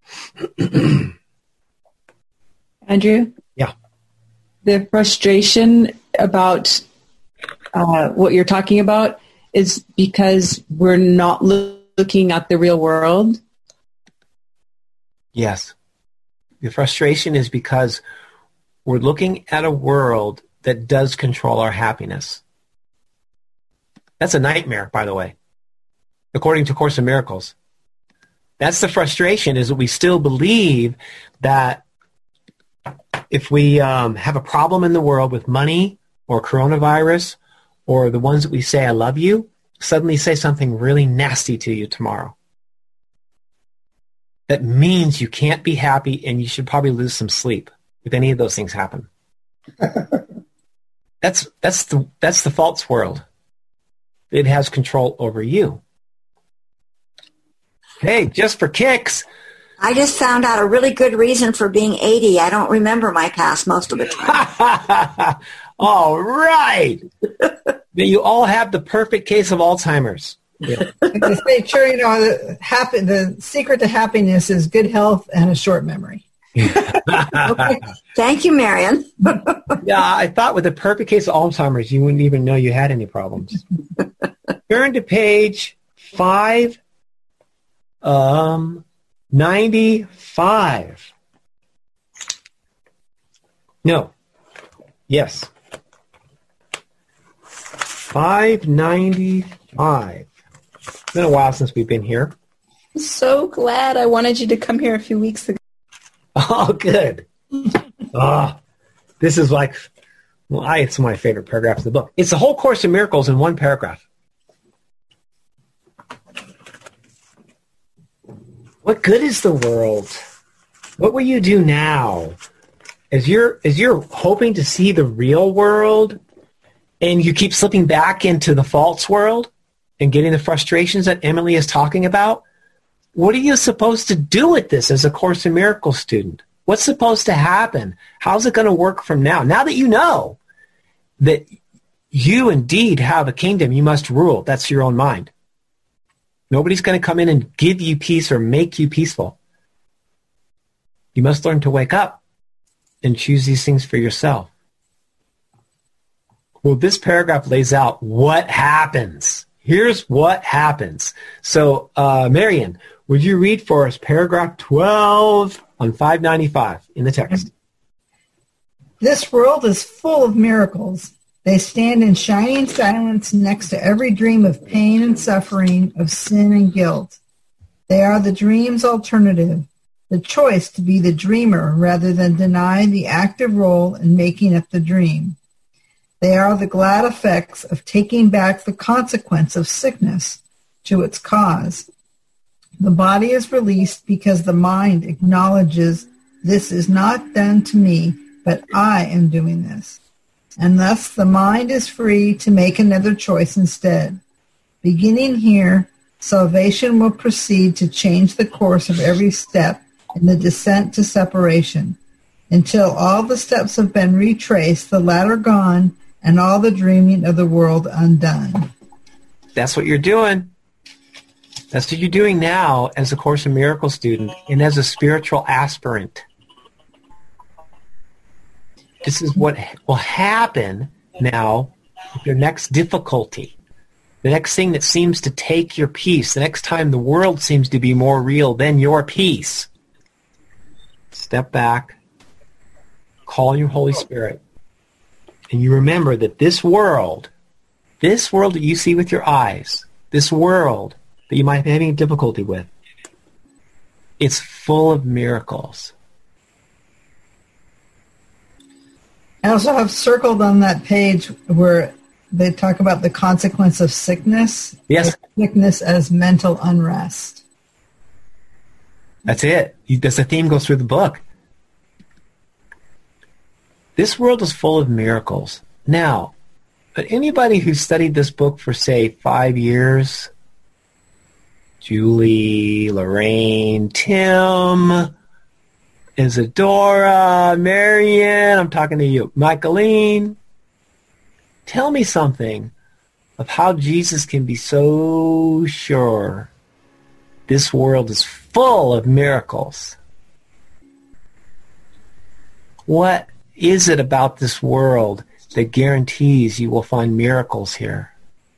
Andrew? Yeah. The frustration about uh, what you're talking about is because we're not lo- looking at the real world? Yes. The frustration is because we're looking at a world that does control our happiness. That's a nightmare, by the way, according to Course in Miracles. That's the frustration, is that we still believe that if we um, have a problem in the world with money or coronavirus or the ones that we say, I love you, suddenly say something really nasty to you tomorrow. That means you can't be happy and you should probably lose some sleep if any of those things happen. That's that's the that's the false world. It has control over you. Hey, just for kicks. I just found out a really good reason for being eighty. I don't remember my past most of the time. All right. You all have the perfect case of Alzheimer's. Yeah. Just make sure you know the, happy, the secret to happiness is good health and a short memory. Okay. Thank you, Marion. Yeah, I thought with the perfect case of Alzheimer's, you wouldn't even know you had any problems. Turn to page five, um, ninety-five. No. Yes. five ninety-five. It's been a while since we've been here. So glad I wanted you to come here a few weeks ago. Oh, good. Oh, this is like, well, I, it's my favorite paragraph of the book. It's the whole Course in Miracles in one paragraph. What good is the world? What will you do now? As you're, as you're hoping to see the real world and you keep slipping back into the false world and getting the frustrations that Emily is talking about, what are you supposed to do with this as a Course in Miracles student? What's supposed to happen? How's it going to work from now? Now that you know that you indeed have a kingdom you must rule, that's your own mind. Nobody's going to come in and give you peace or make you peaceful. You must learn to wake up and choose these things for yourself. Well, this paragraph lays out what happens. Here's what happens. So, uh, Marian, would you read for us paragraph twelve on five ninety-five in the text? This world is full of miracles. They stand in shining silence next to every dream of pain and suffering, of sin and guilt. They are the dream's alternative, the choice to be the dreamer rather than deny the active role in making up the dream. They are the glad effects of taking back the consequence of sickness to its cause. The body is released because the mind acknowledges this is not done to me, but I am doing this. And thus the mind is free to make another choice instead. Beginning here, salvation will proceed to change the course of every step in the descent to separation. Until all the steps have been retraced, the ladder gone, and all the dreaming of the world undone. That's what you're doing. That's what you're doing now as a Course in Miracles student and as a spiritual aspirant. This is what will happen now with your next difficulty. The next thing that seems to take your peace, the next time the world seems to be more real than your peace. Step back, call your Holy Spirit, and you remember that this world, this world that you see with your eyes, this world that you might be having difficulty with, it's full of miracles. I also have circled on that page where they talk about the consequence of sickness. Yes. Sickness as mental unrest. That's it. That's the theme goes through the book. This world is full of miracles. Now, but anybody who studied this book for, say, five years, Julie, Lorraine, Tim, Isadora, Marianne, I'm talking to you, Michaeline, tell me something of how Jesus can be so sure this world is full of miracles. What is it about this world that guarantees you will find miracles here?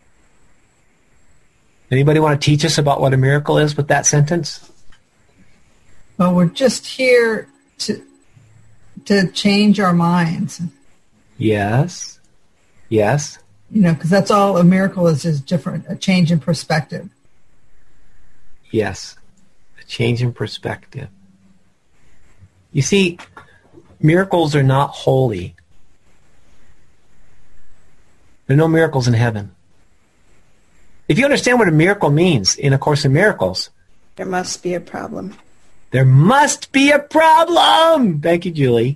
Anybody want to teach us about what a miracle is with that sentence? Well, we're just here to to change our minds. Yes. Yes. You know, because that's all a miracle is, is different, a change in perspective. Yes. A change in perspective. You see, miracles are not holy. There are no miracles in heaven. If you understand what a miracle means in A Course in Miracles, there must be a problem. There must be a problem. Thank you, Julie.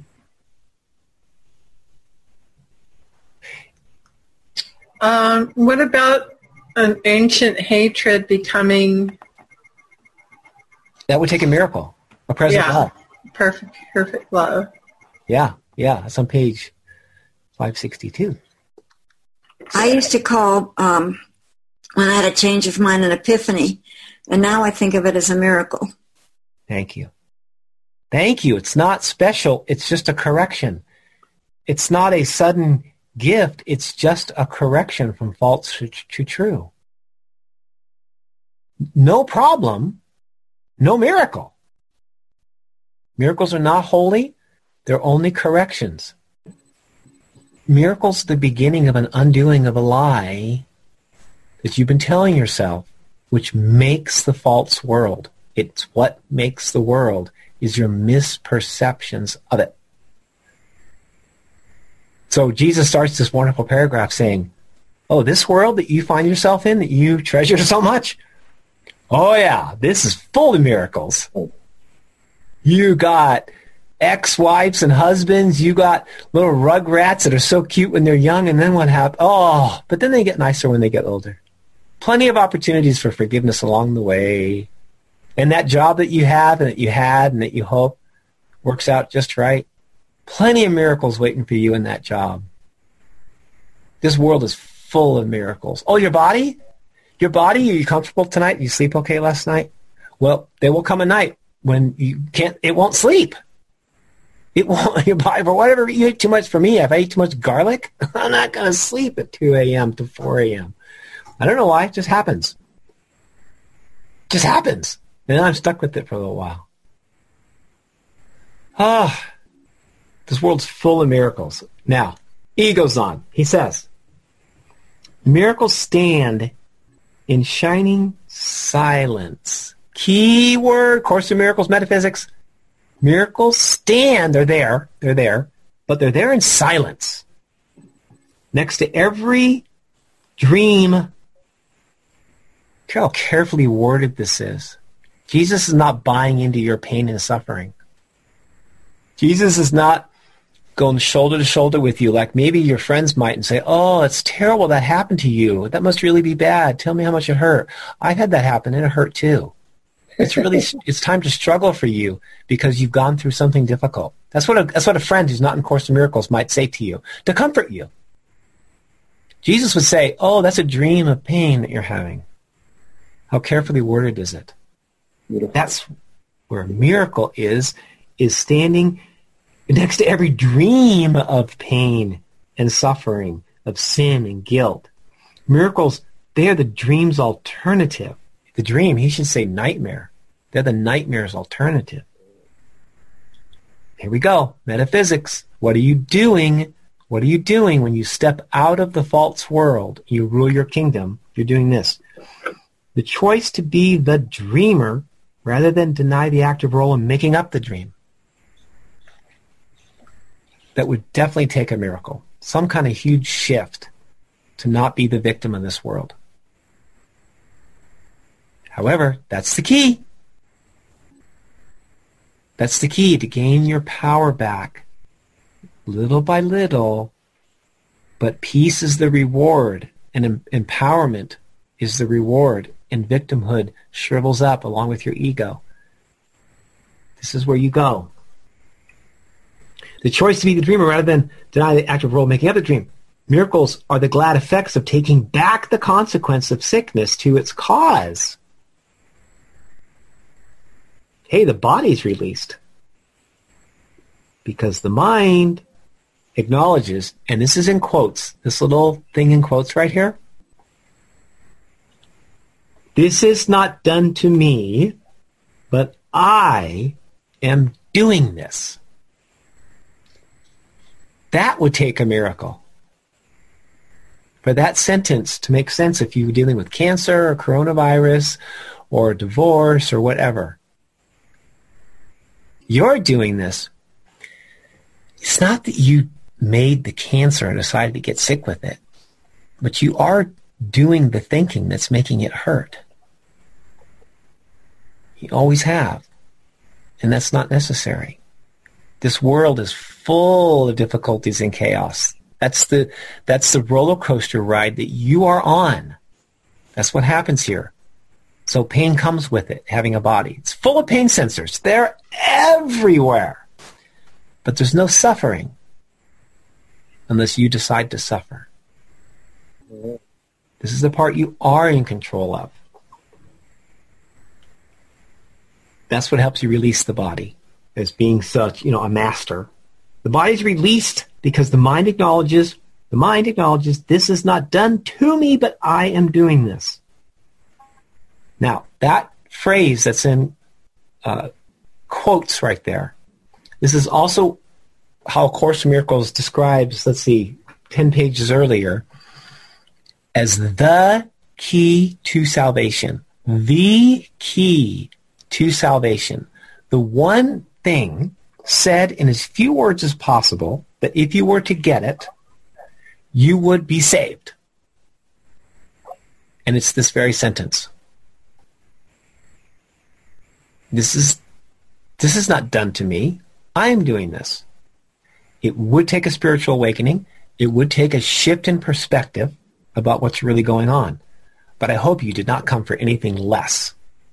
Um, what about an ancient hatred becoming... That would take a miracle, a present yeah, love. Perfect, perfect love. Yeah, yeah. That's on page five sixty-two. I used to call, um, when I had a change of mind, an epiphany, and now I think of it as a miracle. Thank you. Thank you. It's not special. It's just a correction. It's not a sudden gift. It's just a correction from false to, to true. No problem. No miracle. Miracles are not holy. They're only corrections. Miracles are the beginning of an undoing of a lie that you've been telling yourself, which makes the false world. It's what makes the world. is your misperceptions of it. So Jesus starts this wonderful paragraph saying, oh, this world that you find yourself in, that you treasure so much, oh yeah, this is full of miracles. You got ex-wives and husbands, you got little rugrats that are so cute when they're young, and then what happens? Oh, but then they get nicer when they get older. Plenty of opportunities for forgiveness along the way. And that job that you have and that you had and that you hope works out just right. Plenty of miracles waiting for you in that job. This world is full of miracles. Oh, your body? Your body, are you comfortable tonight? Did you sleep okay last night? Well, there will come a night when you can't, it won't sleep. It won't, your body, for whatever, you ate too much. For me, if I ate too much garlic, I'm not going to sleep at two a.m. to four a.m. I don't know why, it just happens. It just happens. And I'm stuck with it for a little while. Ah, this world's full of miracles. Now, he goes on. He says, miracles stand in shining silence. Key word, Course in Miracles, metaphysics. Miracles stand, they're there, they're there, but they're there in silence. Next to every dream. Look how carefully worded this is. Jesus is not buying into your pain and suffering. Jesus is not going shoulder to shoulder with you like maybe your friends might and say, oh, it's terrible that happened to you. That must really be bad. Tell me how much it hurt. I've had that happen and it hurt too. It's really, it's time to struggle for you because you've gone through something difficult. That's what a, that's what a friend who's not in Course in Miracles might say to you, to comfort you. Jesus would say, oh, that's a dream of pain that you're having. How carefully worded is it? Beautiful. That's where a miracle is, is standing next to every dream of pain and suffering, of sin and guilt. Miracles, they are the dream's alternative. The dream, he should say nightmare. They're the nightmare's alternative. Here we go. Metaphysics. What are you doing? What are you doing when you step out of the false world? You rule your kingdom. You're doing this. The choice to be the dreamer rather than deny the active role in making up the dream. That would definitely take a miracle. Some kind of huge shift to not be the victim of this world. However, that's the key. That's the key to gain your power back little by little. But peace is the reward, and em- empowerment is the reward, and victimhood shrivels up along with your ego. This is where you go. The choice to be the dreamer rather than deny the active role making up the dream. Miracles are the glad effects of taking back the consequence of sickness to its cause. Hey, the body's released because the mind acknowledges, and this is in quotes, this little thing in quotes right here. This is not done to me, but I am doing this. That would take a miracle. For that sentence to make sense if you were dealing with cancer or coronavirus or divorce or whatever. You're doing this. It's not that you made the cancer and decided to get sick with it, but you are doing the thinking that's making it hurt. You always have. And that's not necessary. This world is full of difficulties and chaos. That's the that's the roller coaster ride that you are on. That's what happens here. So pain comes with it, having a body. It's full of pain sensors. They're everywhere. But there's no suffering unless you decide to suffer. This is the part you are in control of. That's what helps you release the body as being such, you know, a master. The body's released because the mind acknowledges, the mind acknowledges this is not done to me, but I am doing this. Now, that phrase that's in uh, quotes right there, this is also how Course in Miracles describes, let's see, ten pages earlier, as the key to salvation. The key to salvation. the one thing said in as few words as possible that if you were to get it, you would be saved. And it's this very sentence. This is, this is not done to me. I am doing this. It would take a spiritual awakening. It would take a shift in perspective about what's really going on. But I hope you did not come for anything less.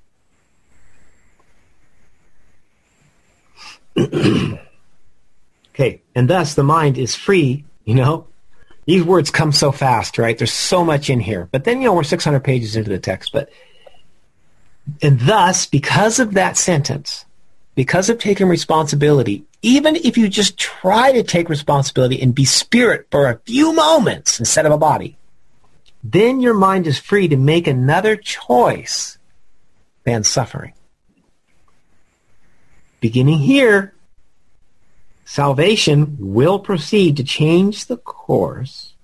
Okay, and thus the mind is free, you know. These words come so fast, right? There's so much in here. But then, you know, we're six hundred pages into the text. But and thus, because of that sentence, because of taking responsibility, even if you just try to take responsibility and be spirit for a few moments instead of a body, then your mind is free to make another choice than suffering. Beginning here, salvation will proceed to change the course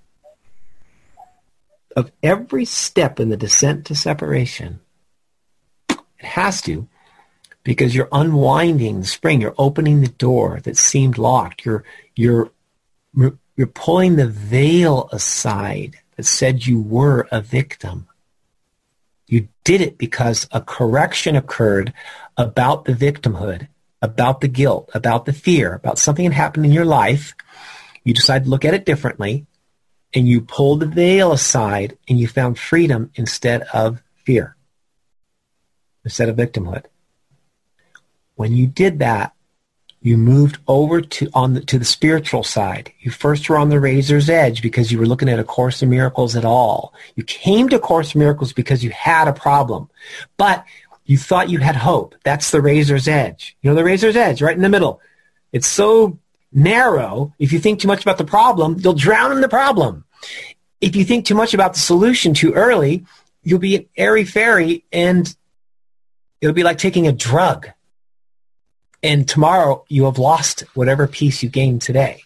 of every step in the descent to separation. It has to, because you're unwinding the spring. You're opening the door that seemed locked. You're, you're, you're pulling the veil aside that said you were a victim. You did it because a correction occurred about the victimhood, about the guilt, about the fear, about something that happened in your life. You decided to look at it differently, and you pulled the veil aside, and you found freedom instead of fear, instead of victimhood. When you did that, you moved over to on the, to the spiritual side. You first were on the razor's edge because you were looking at A Course in Miracles at all. You came to A Course in Miracles because you had a problem, but you thought you had hope. That's the razor's edge. You know the razor's edge, right in the middle. It's so narrow, if you think too much about the problem, you'll drown in the problem. If you think too much about the solution too early, you'll be an airy-fairy, and it'll be like taking a drug. And tomorrow you have lost whatever piece you gained today.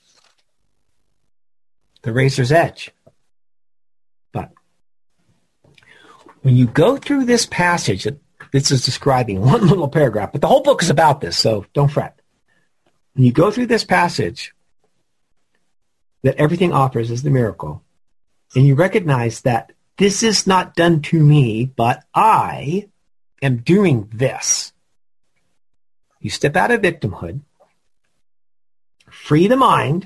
The razor's edge. But when you go through this passage, this is describing one little paragraph, but the whole book is about this, so don't fret. When you go through this passage that everything offers is the miracle, and you recognize that this is not done to me, but I am doing this. You step out of victimhood, free the mind,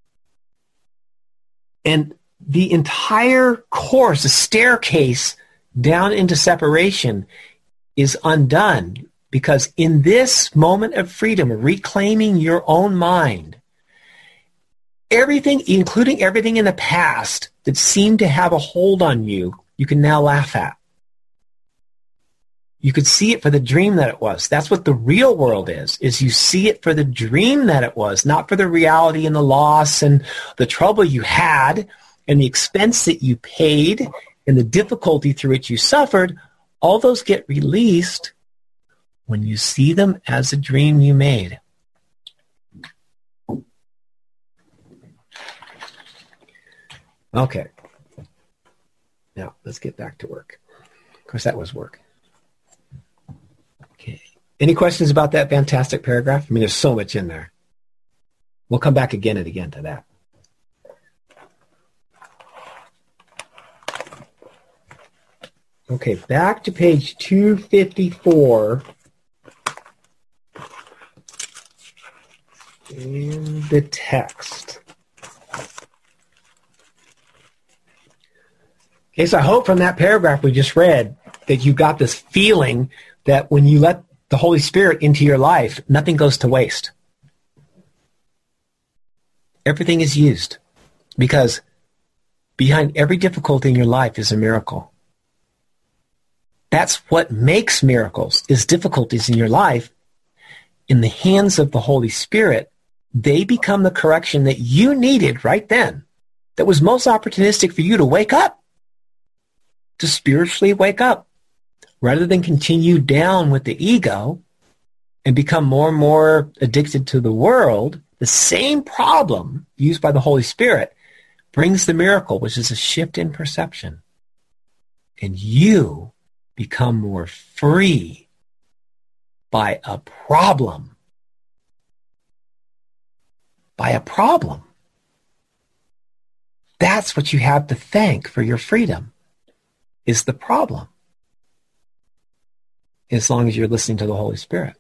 and the entire course, the staircase down into separation, is undone, because in this moment of freedom, reclaiming your own mind, everything, including everything in the past that seemed to have a hold on you, you can now laugh at. You could see it for the dream that it was. That's what the real world is, is you see it for the dream that it was, not for the reality and the loss and the trouble you had and the expense that you paid and the difficulty through which you suffered. All those get released when you see them as a dream you made. Okay. Now, let's get back to work. Of course, that was work. Okay. Any questions about that fantastic paragraph? I mean, there's so much in there. We'll come back again and again to that. Okay, back to page two fifty-four. In the text. Okay, so I hope from that paragraph we just read that you got this feeling that when you let the Holy Spirit into your life, nothing goes to waste. Everything is used, because behind every difficulty in your life is a miracle. That's what makes miracles, is difficulties in your life. In the hands of the Holy Spirit, they become the correction that you needed right then, that was most opportunistic for you to wake up, to spiritually wake up, rather than continue down with the ego and become more and more addicted to the world. The same problem used by the Holy Spirit brings the miracle, which is a shift in perception. And you become more free by a problem. By a problem. That's what you have to thank for your freedom, is the problem. As long as you're listening to the Holy Spirit.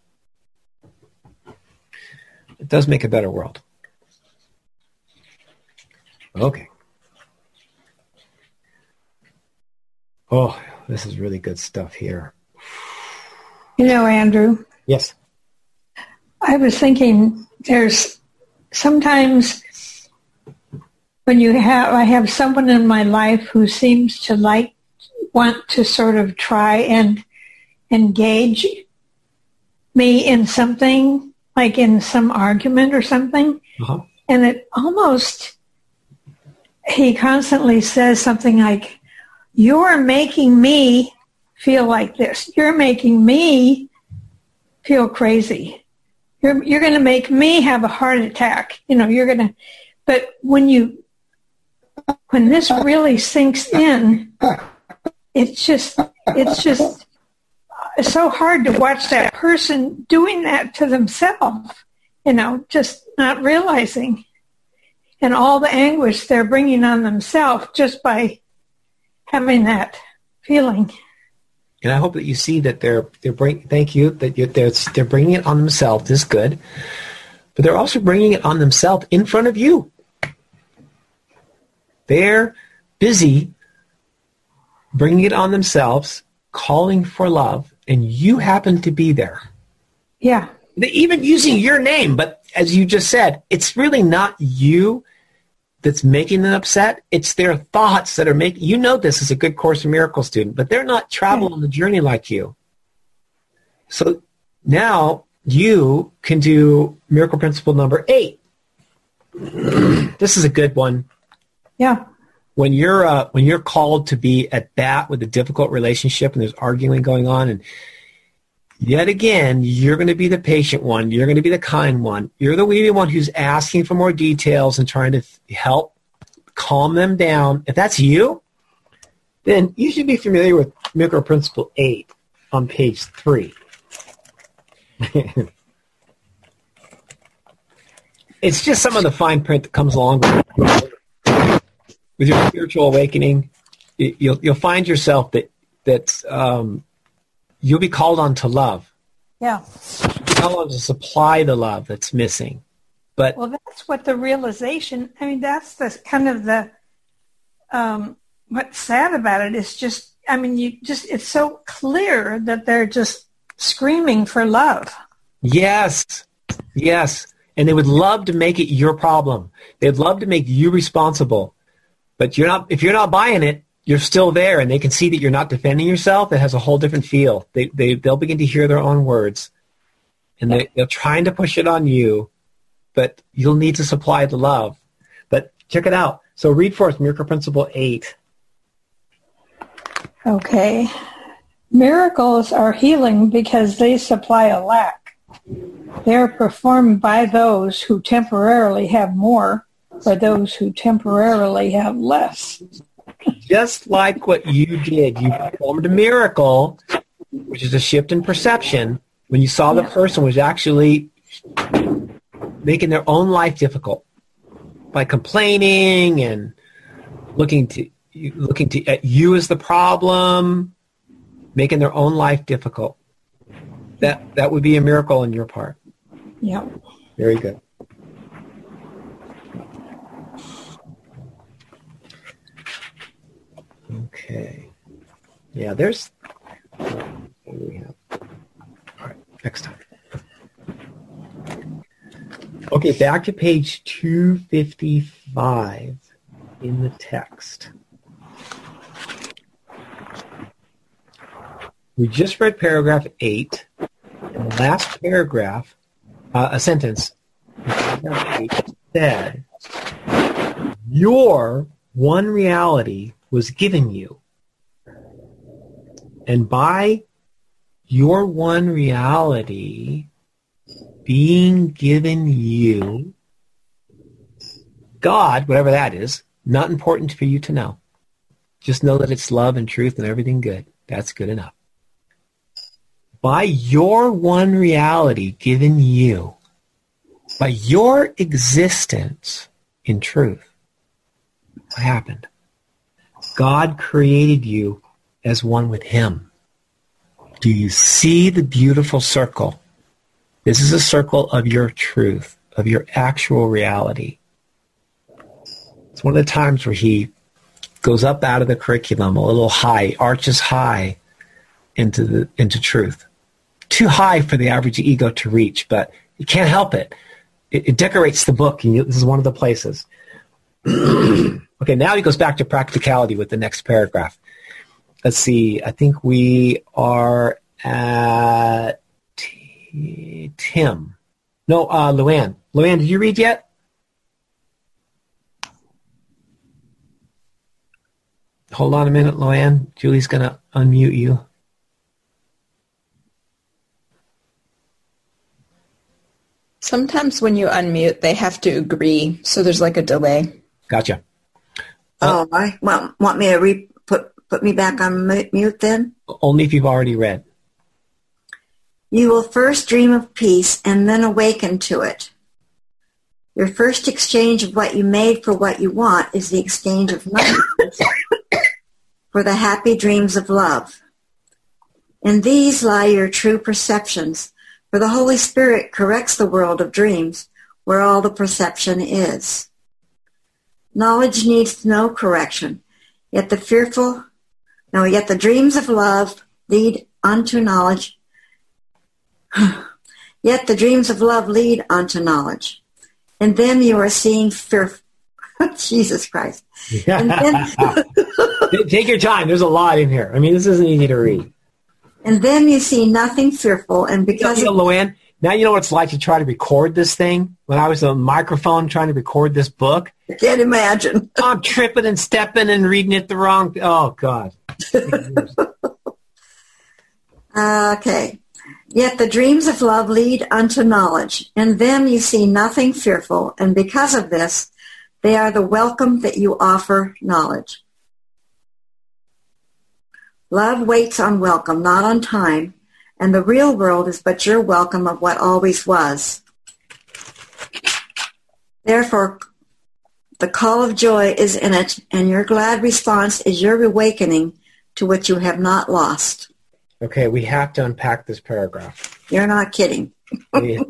It does make a better world. Okay. Oh, this is really good stuff here. You know, Andrew. Yes. I was thinking there's sometimes when you have, I have someone in my life who seems to like, want to sort of try and engage me in something, like in some argument or something. Uh-huh. And it almost, he constantly says something like, you're making me feel like this. You're making me feel crazy. You're, you're going to make me have a heart attack. You know, you're going to, but when you, when this really sinks in, it's just, it's just so hard to watch that person doing that to themselves, you know, just not realizing, and all the anguish they're bringing on themselves just by having that feeling. And I hope that you see that they're they're bring. Thank you that you're, they're they're bringing it on themselves. This is good, but they're also bringing it on themselves in front of you. They're busy bringing it on themselves, calling for love, and you happen to be there. Yeah. They're even using your name, but as you just said, it's really not you that's making them upset. It's their thoughts that are making, you know this as a good Course in Miracles student, but they're not traveling the journey like you. So now you can do miracle principle number eight. This is a good one. Yeah. When you're uh, when you're called to be at bat with a difficult relationship and there's arguing going on, and yet again, you're going to be the patient one. You're going to be the kind one. You're the weedy one who's asking for more details and trying to help calm them down. If that's you, then you should be familiar with Miracle Principle eight on page three. It's just some of the fine print that comes along with, with your spiritual awakening. You'll you'll find yourself that that um, you'll be called on to love. Yeah. You'll be called on to supply the love that's missing. But well, that's what the realization. I mean, that's the kind of the um, what's sad about it is just. I mean, you just it's so clear that they're just screaming for love. Yes, yes, and they would love to make it your problem. They'd love to make you responsible. But you're not. If you're not buying it, you're still there, and they can see that you're not defending yourself. It has a whole different feel. They they they'll begin to hear their own words, and they, they're trying to push it on you, but you'll need to supply the love. But check it out. So read for us Miracle Principle eight. Okay. Miracles are healing because they supply a lack. They are performed by those who temporarily have more, or those who temporarily have less. Just like what you did. You performed a miracle, which is a shift in perception, when you saw the person was actually making their own life difficult by complaining and looking to looking to at you as the problem, making their own life difficult. That that would be a miracle on your part. Yeah. Very good. Okay. Yeah, there's... What do we have? All right, next time. Okay, back to page two fifty-five in the text. We just read paragraph eight. And the last paragraph, uh, a sentence, paragraph eight said, your one reality was given you. And by your one reality being given you, God, whatever that is, not important for you to know. Just know that it's love and truth and everything good. That's good enough. by your one reality given you, by your existence in truth, what happened? God created you as one with him. Do you see the beautiful circle? This is a circle of your truth, of your actual reality. It's one of the times where he goes up out of the curriculum a little high, arches high into the into truth. Too high for the average ego to reach, but you can't help it. It, it decorates the book, and you, this is one of the places. Okay, now he goes back to practicality with the next paragraph. Let's see. I think we are at T- Tim. No, uh, Luann. Luann, did you read yet? Hold on a minute, Luann. Julie's going to unmute you. Sometimes when you unmute, they have to agree, so there's like a delay. Gotcha. Oh, I want, want me to re- put, put me back on mute then? Only if you've already read. You will first dream of peace and then awaken to it. Your first exchange of what you made for what you want is the exchange of money for the happy dreams of love. In these lie your true perceptions, for the Holy Spirit corrects the world of dreams where all the perception is. Knowledge needs no correction, yet the fearful, no, yet the dreams of love lead unto knowledge. Yet the dreams of love lead unto knowledge. And then you are seeing fear. Jesus Christ. And then, take your time. There's a lot in here. I mean, this isn't easy to read. And then you see nothing fearful, and because you know, Luann, now you know what it's like to try to record this thing. When I was on the microphone trying to record this book, I can't imagine. I'm tripping and stepping and reading it the wrong. Oh God. Okay. Yet the dreams of love lead unto knowledge, and then you see nothing fearful, and because of this, they are the welcome that you offer knowledge. Love waits on welcome, not on time, and the real world is but your welcome of what always was. Therefore, the call of joy is in it, and your glad response is your awakening to what you have not lost. Okay, we have to unpack this paragraph. You're not kidding. There's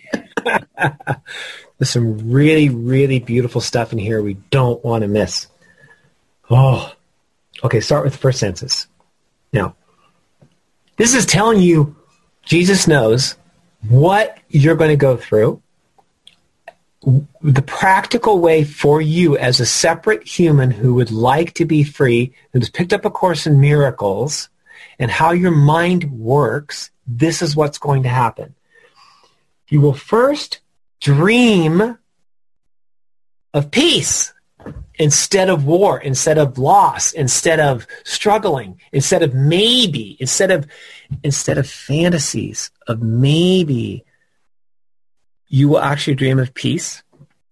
some really, really beautiful stuff in here we don't want to miss. Oh, okay, start with the first sentence. Now, this is telling you Jesus knows what you're going to go through, the practical way for you as a separate human who would like to be free, who's picked up A Course in Miracles, and how your mind works. This is what's going to happen. You will first dream of peace instead of war, instead of loss, instead of struggling, instead of maybe, instead of instead of fantasies of maybe, you will actually dream of peace.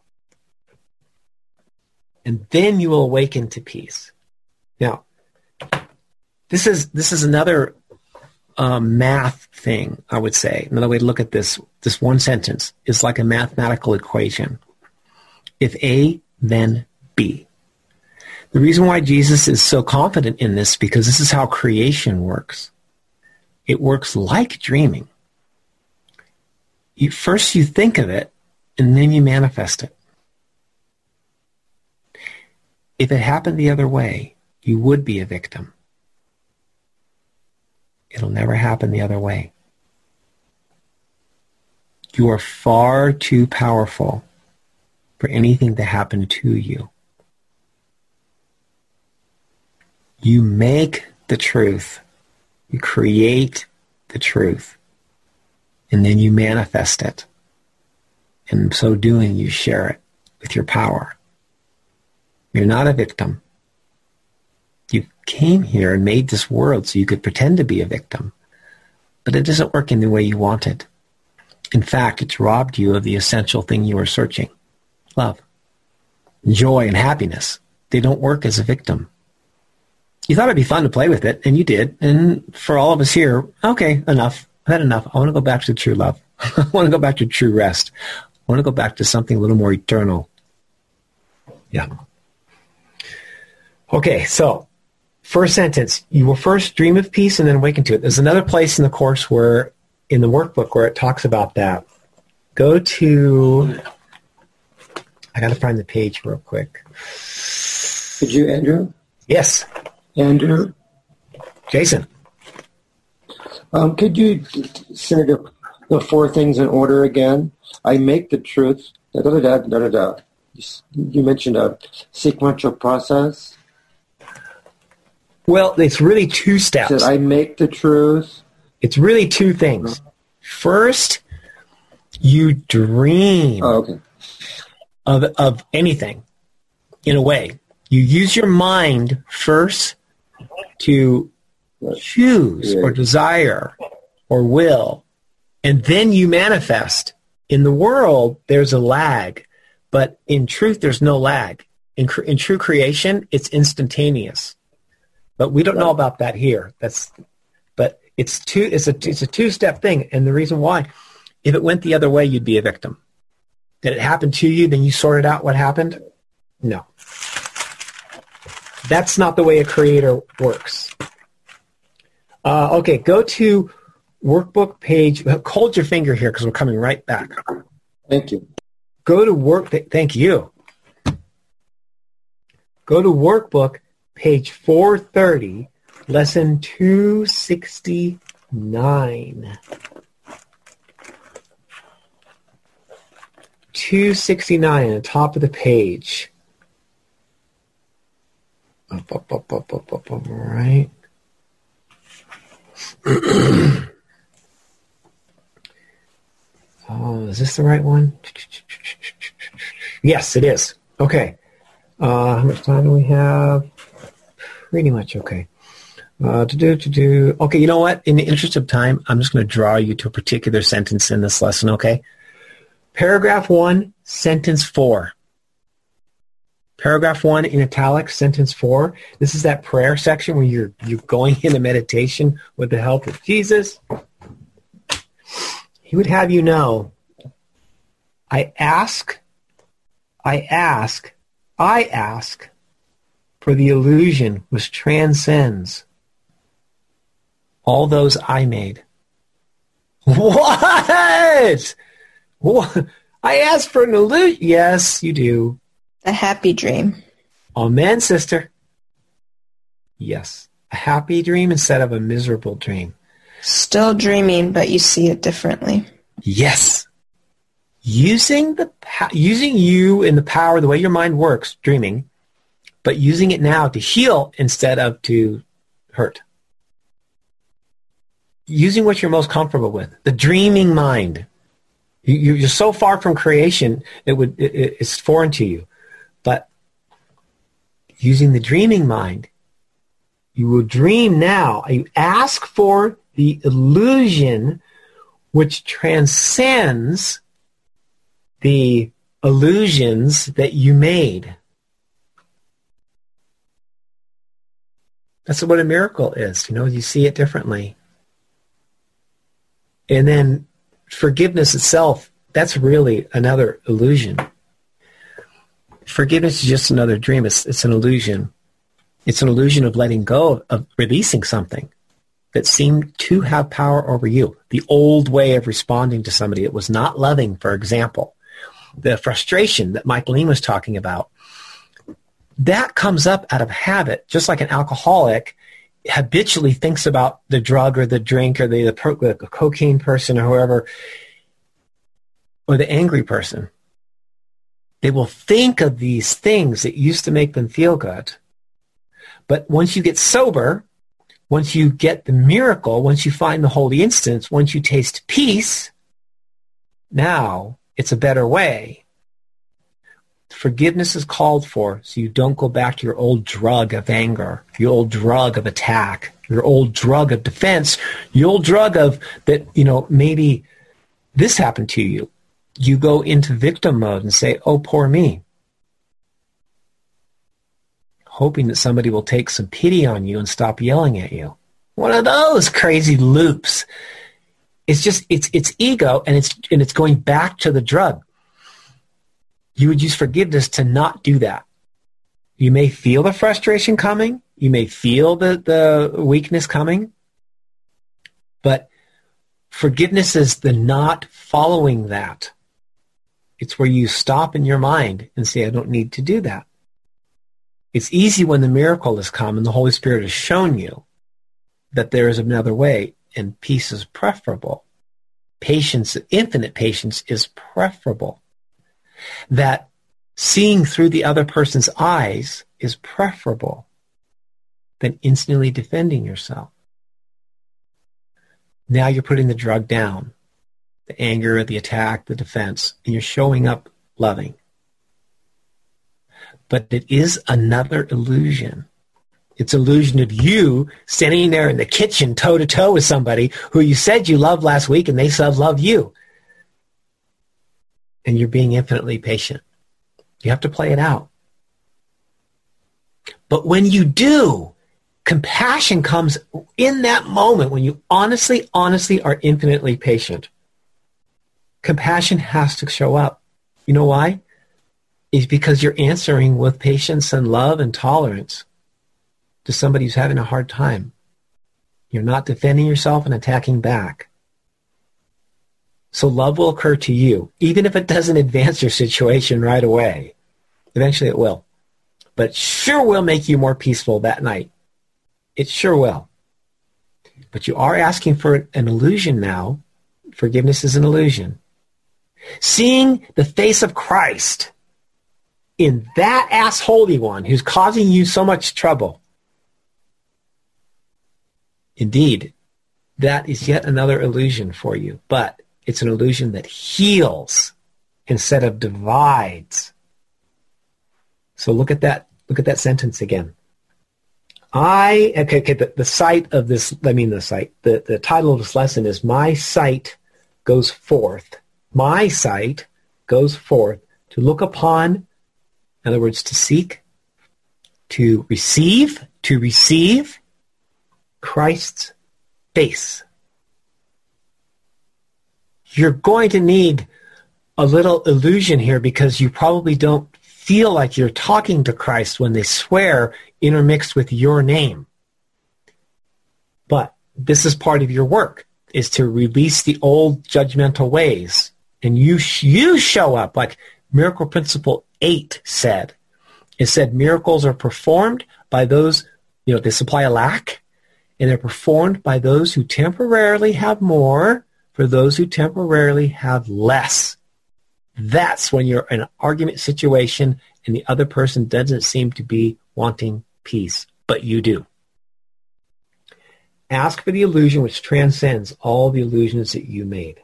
And then you will awaken to peace. Now, this is this is another uh, math thing, I would say. Another way to look at this, this one sentence is like a mathematical equation. If A, then B. The reason why Jesus is so confident in this, because this is how creation works. It works like dreaming. You, first you think of it, and then you manifest it. If it happened the other way, you would be a victim. It'll never happen the other way. You are far too powerful for anything to happen to you. You make the truth. You create the truth. And then you manifest it. And in so doing, you share it with your power. You're not a victim. You came here and made this world so you could pretend to be a victim. But it doesn't work in the way you wanted. In fact, it's robbed you of the essential thing you were searching. Love. Joy and happiness. They don't work as a victim. You thought it'd be fun to play with it, and you did. And for all of us here, okay, enough. I've had enough. I want to go back to true love. I want to go back to true rest. I want to go back to something a little more eternal. Yeah. Okay, so first sentence, you will first dream of peace and then awaken to it. There's another place in the course where, in the workbook, where it talks about that. Go to, I got to find the page real quick. Could you, Andrew? Yes. Andrew? Jason. Um, could you say the, the four things in order again? I make the truth. Da, da, da, da, da, da. You mentioned a sequential process. Well, it's really two steps. Said I make the truth. It's really two things. First, you dream oh, okay. of of anything, in a way. You use your mind first to choose yeah. or desire or will, and then you manifest. In the world, there's a lag, but in truth, there's no lag. In, in true creation, it's instantaneous. But we don't know about that here. That's, but it's two. It's a it's a two-step thing, and the reason why, if it went the other way, you'd be a victim. Did it happen to you? Then you sorted out what happened? No. That's not the way a creator works. Uh, okay, go to workbook page. Hold your finger here because we're coming right back. Thank you. Go to work. Thank you. Go to workbook page four thirty, lesson two sixty-nine. two sixty-nine on the top of the page. Up, up, up, up, up, up, up, right. Oh, is this the right one? Yes, it is. Okay. Uh, how much time do we have? Pretty much okay. Uh, to do, to do. Okay, you know what? In the interest of time, I'm just going to draw you to a particular sentence in this lesson, okay? Paragraph one, sentence four. Paragraph one in italics, sentence four. This is that prayer section where you're you're going into meditation with the help of Jesus. He would have you know, I ask, I ask, I ask for the illusion which transcends all those I made. What? What? I asked for an illusion. Yes, you do. A happy dream. Amen, sister. Yes. A happy dream instead of a miserable dream. Still dreaming, but you see it differently. Yes. Using the using you in the power, the way your mind works, dreaming, but using it now to heal instead of to hurt. Using what you're most comfortable with. The dreaming mind. You, you're so far from creation, it would it, it's foreign to you. But using the dreaming mind, you will dream now. You ask for the illusion which transcends the illusions that you made. That's what a miracle is. You know, you see it differently. And then forgiveness itself, that's really another illusion. Forgiveness is just another dream. It's, it's an illusion. It's an illusion of letting go, of, of releasing something that seemed to have power over you. The old way of responding to somebody that was not loving, for example. The frustration that Mike Lean was talking about, that comes up out of habit, just like an alcoholic habitually thinks about the drug or the drink or the, the, pro, the cocaine person or whoever, or the angry person. They will think of these things that used to make them feel good. But once you get sober, once you get the miracle, once you find the holy instance, once you taste peace, now it's a better way. Forgiveness is called for so you don't go back to your old drug of anger, your old drug of attack, your old drug of defense, your old drug of that, you know, maybe this happened to you. You go into victim mode and say, oh, poor me. Hoping that somebody will take some pity on you and stop yelling at you. One of those crazy loops. It's just, it's, it's ego, and it's, and it's going back to the drug. You would use forgiveness to not do that. You may feel the frustration coming. You may feel the, the weakness coming. But forgiveness is the not following that. It's where you stop in your mind and say, I don't need to do that. It's easy when the miracle has come and the Holy Spirit has shown you that there is another way, and peace is preferable. Patience, infinite patience, is preferable. That seeing through the other person's eyes is preferable than instantly defending yourself. Now you're putting the drug down, the anger, the attack, the defense, and you're showing up loving. But it is another illusion. It's illusion of you standing there in the kitchen toe-to-toe with somebody who you said you loved last week, and they said love you. And you're being infinitely patient. You have to play it out. But when you do, compassion comes in that moment when you honestly, honestly are infinitely patient. Compassion has to show up. You know why? It's because you're answering with patience and love and tolerance to somebody who's having a hard time. You're not defending yourself and attacking back. So love will occur to you, even if it doesn't advance your situation right away. Eventually it will. But it sure will make you more peaceful that night. It sure will. But you are asking for an illusion now. Forgiveness is an illusion. Seeing the face of Christ in that assholey one who's causing you so much trouble. Indeed, that is yet another illusion for you. But it's an illusion that heals instead of divides. So look at that. Look at that sentence again. I, okay, okay the, the site of this, I mean the site, the, the title of this lesson is My Sight Goes Forth. My sight goes forth to look upon, in other words, to seek, to receive, to receive Christ's face. You're going to need a little illusion here because you probably don't feel like you're talking to Christ when they swear intermixed with your name. But this is part of your work, is to release the old judgmental ways. And you you show up, like Miracle Principle eight said. It said miracles are performed by those, you know, they supply a lack, and they're performed by those who temporarily have more for those who temporarily have less. That's when you're in an argument situation and the other person doesn't seem to be wanting peace, but you do. Ask for the illusion which transcends all the illusions that you made.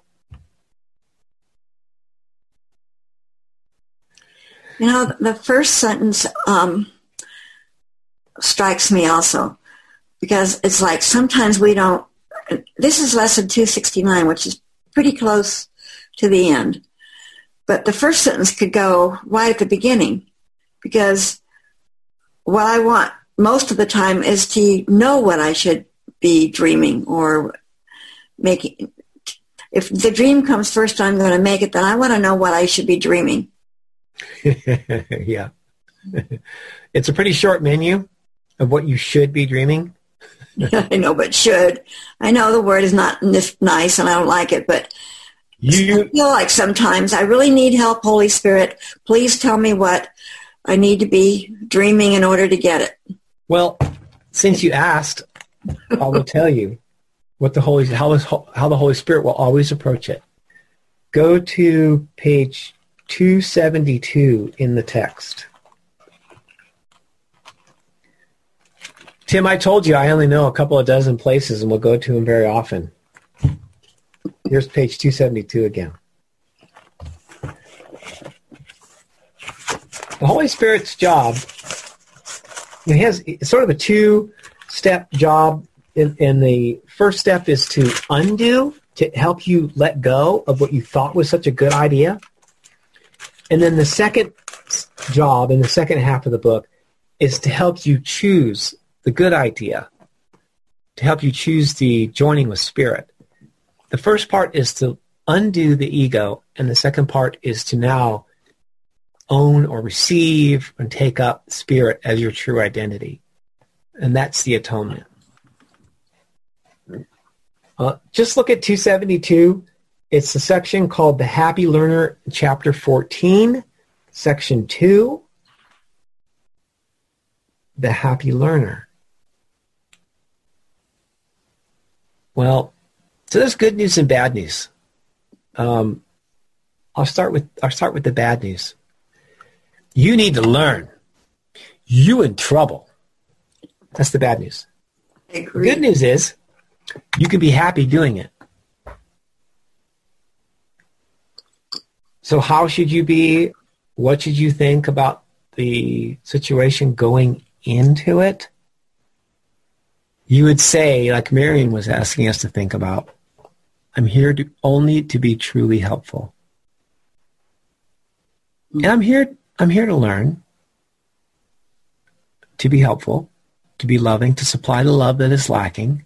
You know, the first sentence um, strikes me also, because it's like sometimes we don't, this is lesson two sixty-nine, which is pretty close to the end. But the first sentence could go right at the beginning, because what I want most of the time is to know what I should be dreaming or making. If the dream comes first, I'm going to make it, then I want to know what I should be dreaming. Yeah. It's a pretty short menu of what you should be dreaming. I know, but should. I know the word is not nice and I don't like it, but you, I feel like sometimes I really need help, Holy Spirit. Please tell me what I need to be dreaming in order to get it. Well, since you asked, I will tell you what the Holy how, how the Holy Spirit will always approach it. Go to page two seventy-two in the text. Tim, I told you I only know a couple of dozen places and we'll go to them very often. Here's page two seventy-two again. The Holy Spirit's job, he has it's sort of a two-step job. And, and the first step is to undo, to help you let go of what you thought was such a good idea. And then the second job in the second half of the book is to help you choose the good idea, to help you choose the joining with Spirit. the first part is to undo the ego, and the second part is to now own or receive and take up spirit as your true identity. And that's the atonement. Uh, just look at two seventy-two. It's a section called The Happy Learner, Chapter fourteen, Section two. The Happy Learner. Well, so there's good news and bad news. Um, I'll start with I'll start with the bad news. You need to learn. You in trouble. That's the bad news. I agree. The good news is you can be happy doing it. So how should you be? What should you think about the situation going into it? You would say, like Marion was asking us to think about, I'm here to, only to be truly helpful. And I'm here, I'm here to learn, to be helpful, to be loving, to supply the love that is lacking.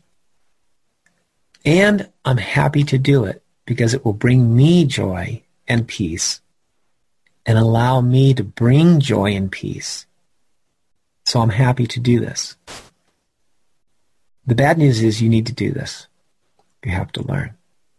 And I'm happy to do it because it will bring me joy and peace and allow me to bring joy and peace. So I'm happy to do this. The bad news is you need to do this. You have to learn.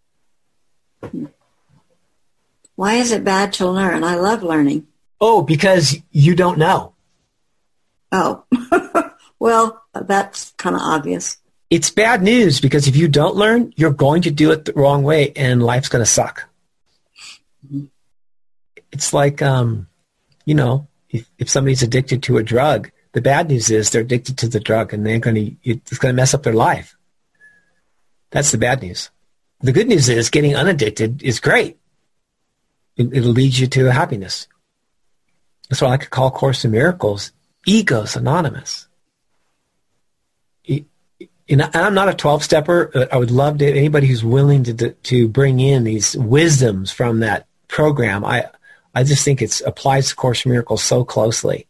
Why is it bad to learn? I love learning. Oh, because you don't know. Oh, well, that's kind of obvious. It's bad news because if you don't learn, you're going to do it the wrong way and life's going to suck. Mm-hmm. It's like, um, you know, if, if somebody's addicted to a drug, the bad news is they're addicted to the drug and they're going to, it's going to mess up their life. That's the bad news. The good news is getting unaddicted is great. It, it'll lead you to happiness. That's what I could call Course in Miracles, Egos Anonymous. It, and I'm not a twelve-stepper. I would love to, anybody who's willing to to bring in these wisdoms from that program. I I just think it applies to Course in Miracles so closely.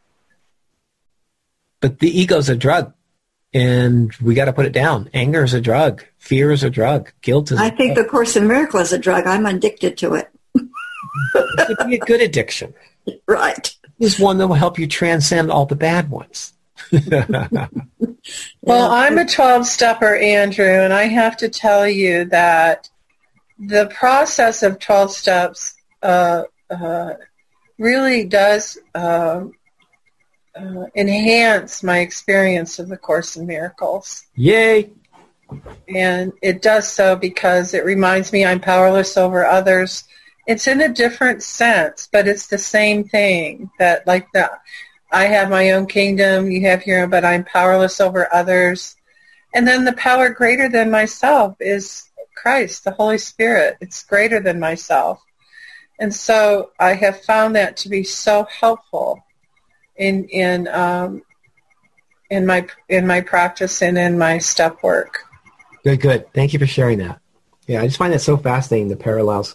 But the ego's a drug, and we got to put it down. Anger is a drug. Fear is a drug. Guilt is a I think drug. the Course in Miracles is a drug. I'm addicted to it. It could be a good addiction. Right. It's one that will help you transcend all the bad ones. Well, I'm a twelve-stepper, Andrew, and I have to tell you that the process of twelve steps uh, uh, really does uh, uh, enhance my experience of the Course in Miracles. Yay! And it does so because it reminds me I'm powerless over others. It's in a different sense, but it's the same thing. That like that, I have my own kingdom, you have your own, but I'm powerless over others. And then the power greater than myself is Christ, the Holy Spirit. It's greater than myself. And so I have found that to be so helpful in in um, in my in my practice and in my step work. Good, good. Thank you for sharing that. Yeah, I just find that so fascinating, the parallels.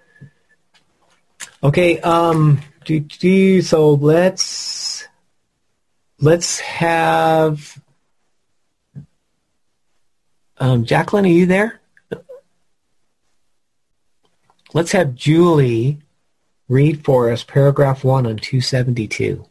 Okay, um, do, do, so let's let's have um, Jacqueline. Are you there? Let's have Julie read for us paragraph one on two seventy-two.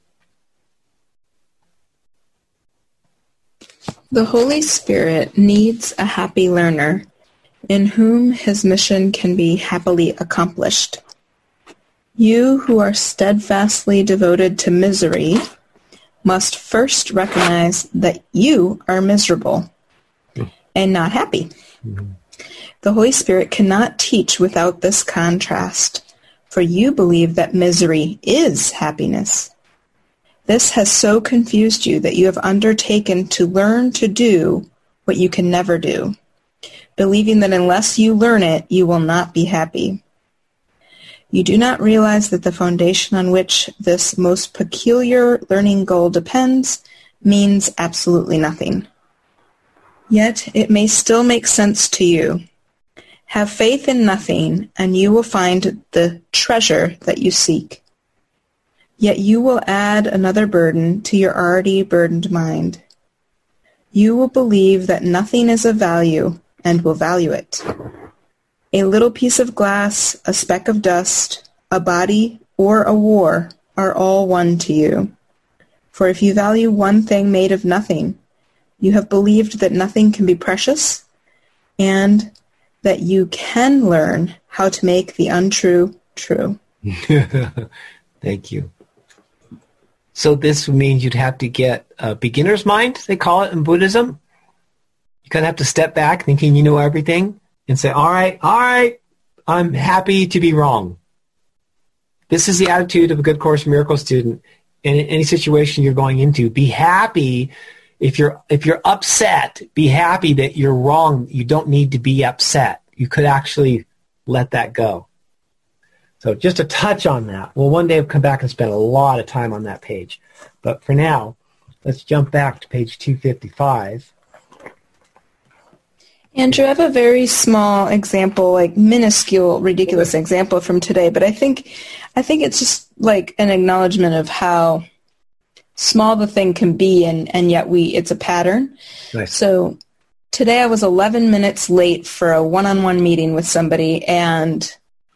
The Holy Spirit needs a happy learner in whom his mission can be happily accomplished. You who are steadfastly devoted to misery must first recognize that you are miserable and not happy. Mm-hmm. The Holy Spirit cannot teach without this contrast, for you believe that misery is happiness. This has so confused you that you have undertaken to learn to do what you can never do, believing that unless you learn it, you will not be happy. You do not realize that the foundation on which this most peculiar learning goal depends means absolutely nothing. Yet it may still make sense to you. Have faith in nothing, and you will find the treasure that you seek. Yet you will add another burden to your already burdened mind. You will believe that nothing is of value and will value it. A little piece of glass, a speck of dust, a body, or a war are all one to you. For if you value one thing made of nothing, you have believed that nothing can be precious, and that you can learn how to make the untrue true. Thank you. So this means you'd have to get a beginner's mind, they call it in Buddhism. You kind of have to step back thinking you know everything and say, all right, all right, I'm happy to be wrong. This is the attitude of a good Course in Miracles student. And in any situation you're going into, be happy. If you're if you're upset, be happy that you're wrong. You don't need to be upset. You could actually let that go. So just a touch on that. Well, one day I'll come back and spend a lot of time on that page. But for now, let's jump back to page two fifty-five. Andrew, I have a very small example, like minuscule, ridiculous example from today, but I think I think it's just like an acknowledgement of how small the thing can be, and, and yet we it's a pattern. Nice. So today I was eleven minutes late for a one-on-one meeting with somebody, and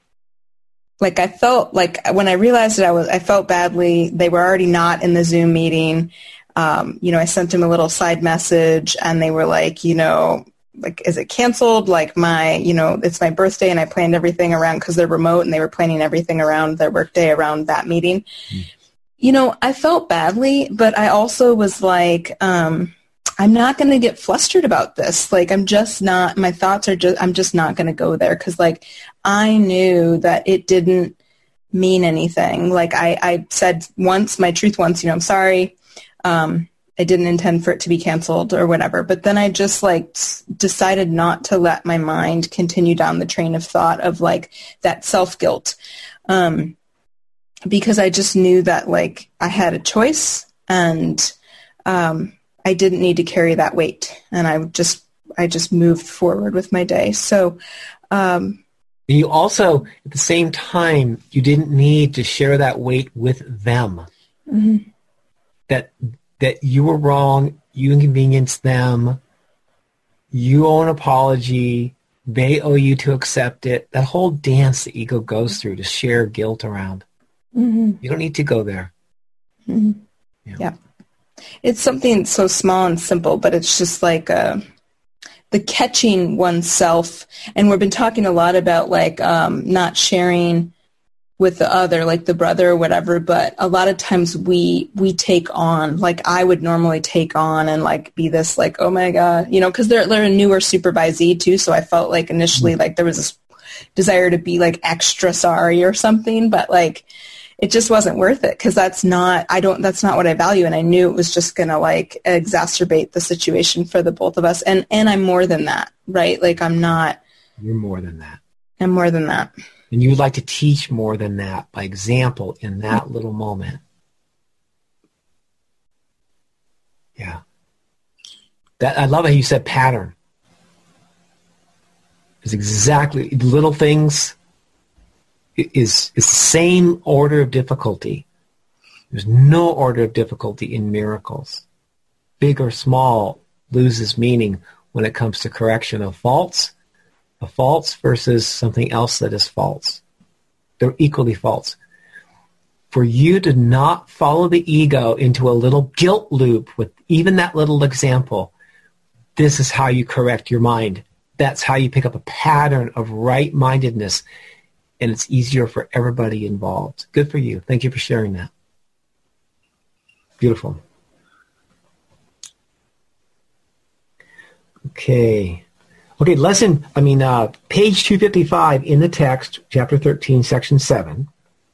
like I felt like when I realized it, I was I felt badly. They were already not in the Zoom meeting. Um, you know, I sent them a little side message, and they were like, you know, like, is it canceled? Like my, you know, it's my birthday and I planned everything around, because they're remote and they were planning everything around their workday around that meeting. Mm. You know, I felt badly, but I also was like, um, I'm not going to get flustered about this. Like, I'm just not, my thoughts are just, I'm just not going to go there. Cause like, I knew that it didn't mean anything. Like I, I said once, my truth once, you know, I'm sorry. Um, I didn't intend for it to be canceled or whatever. But then I just like s- decided not to let my mind continue down the train of thought of like that self-guilt. Um, because I just knew that like I had a choice, and um, I didn't need to carry that weight. And I just, I just moved forward with my day. So, um, you also, at the same time, you didn't need to share that weight with them. Mm-hmm. That that you were wrong, you inconvenienced them, you owe an apology, they owe you to accept it. That whole dance the ego goes through to share guilt around. Mm-hmm. You don't need to go there. Mm-hmm. Yeah. yeah. It's something so small and simple, but it's just like uh, the catching oneself. And we've been talking a lot about like um, not sharing with the other, like the brother or whatever, but a lot of times we we take on, like I would normally take on and like be this like, oh my God, you know, because they're, they're a newer supervisee too, so I felt like initially like there was this desire to be like extra sorry or something, but like it just wasn't worth it, because that's not, I don't, that's not what I value, and I knew it was just going to like exacerbate the situation for the both of us, and, and I'm more than that, right? Like I'm not. You're more than that. I'm more than that. And you would like to teach more than that by example in that little moment. Yeah. That, I love how you said pattern. It's exactly, little things is, is the same order of difficulty. There's no order of difficulty in miracles. Big or small loses meaning when it comes to correction of faults. A false versus something else that is false. They're equally false. For you to not follow the ego into a little guilt loop with even that little example, this is how you correct your mind. That's how you pick up a pattern of right-mindedness, and it's easier for everybody involved. Good for you. Thank you for sharing that. Beautiful. Okay. Okay, lesson, I mean, uh, page two fifty-five in the text, chapter thirteen, section seven.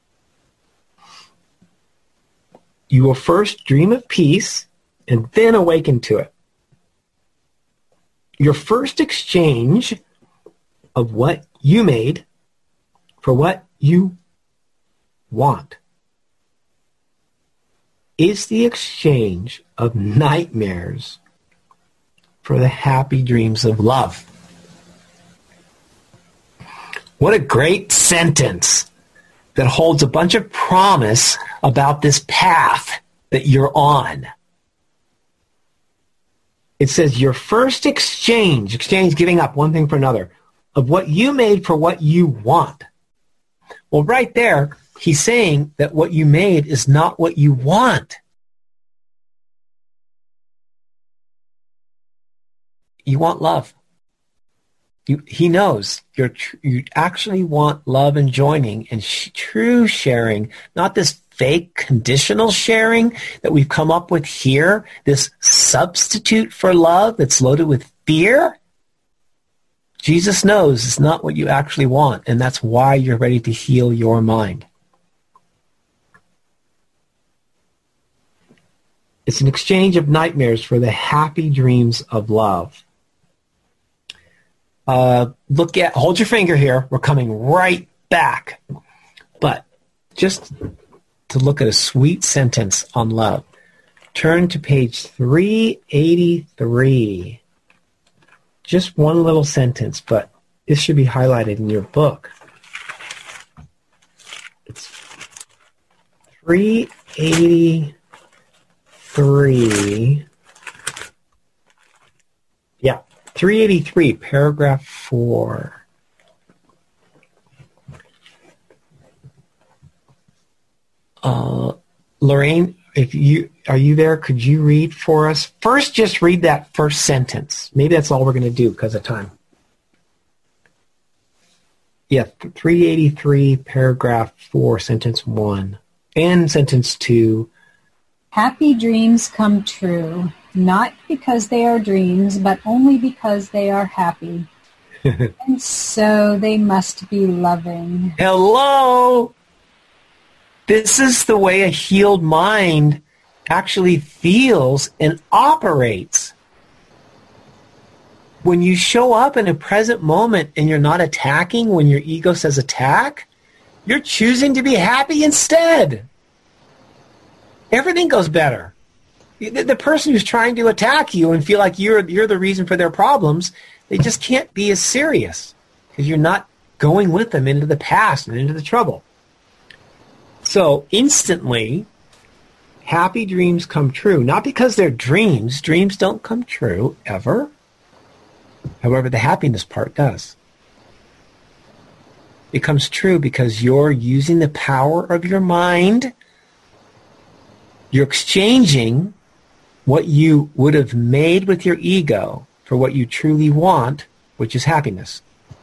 You will first dream of peace and then awaken to it. Your first exchange of what you made for what you want is the exchange of nightmares for the happy dreams of love. What a great sentence that holds a bunch of promise about this path that you're on. It says your first exchange, exchange giving up one thing for another, of what you made for what you want. Well, right there, he's saying that what you made is not what you want. You want love. You, he knows you're tr- you actually want love and joining and sh- true sharing, not this fake conditional sharing that we've come up with here, this substitute for love that's loaded with fear. Jesus knows it's not what you actually want, and that's why you're ready to heal your mind. It's an exchange of nightmares for the happy dreams of love. Uh, look at, hold your finger here. We're coming right back. But just to look at a sweet sentence on love, turn to page three eighty-three. Just one little sentence, but this should be highlighted in your book. It's three eighty-three. Yeah, three eighty-three, paragraph four. Uh, Lorraine, if you are you there, could you read for us? First, just read that first sentence. Maybe that's all we're going to do because of time. Yeah, three eighty-three, paragraph four, sentence one, and sentence two. Happy dreams come true, not because they are dreams, but only because they are happy. And so they must be loving. Hello! This is the way a healed mind actually feels and operates. When you show up in a present moment and you're not attacking when your ego says attack, you're choosing to be happy instead. Everything goes better. The, the person who's trying to attack you and feel like you're you're the reason for their problems, they just can't be as serious because you're not going with them into the past and into the trouble. So instantly, happy dreams come true. Not because they're dreams. Dreams don't come true ever. However, the happiness part does. It comes true because you're using the power of your mind. You're exchanging what you would have made with your ego for what you truly want, which is happiness.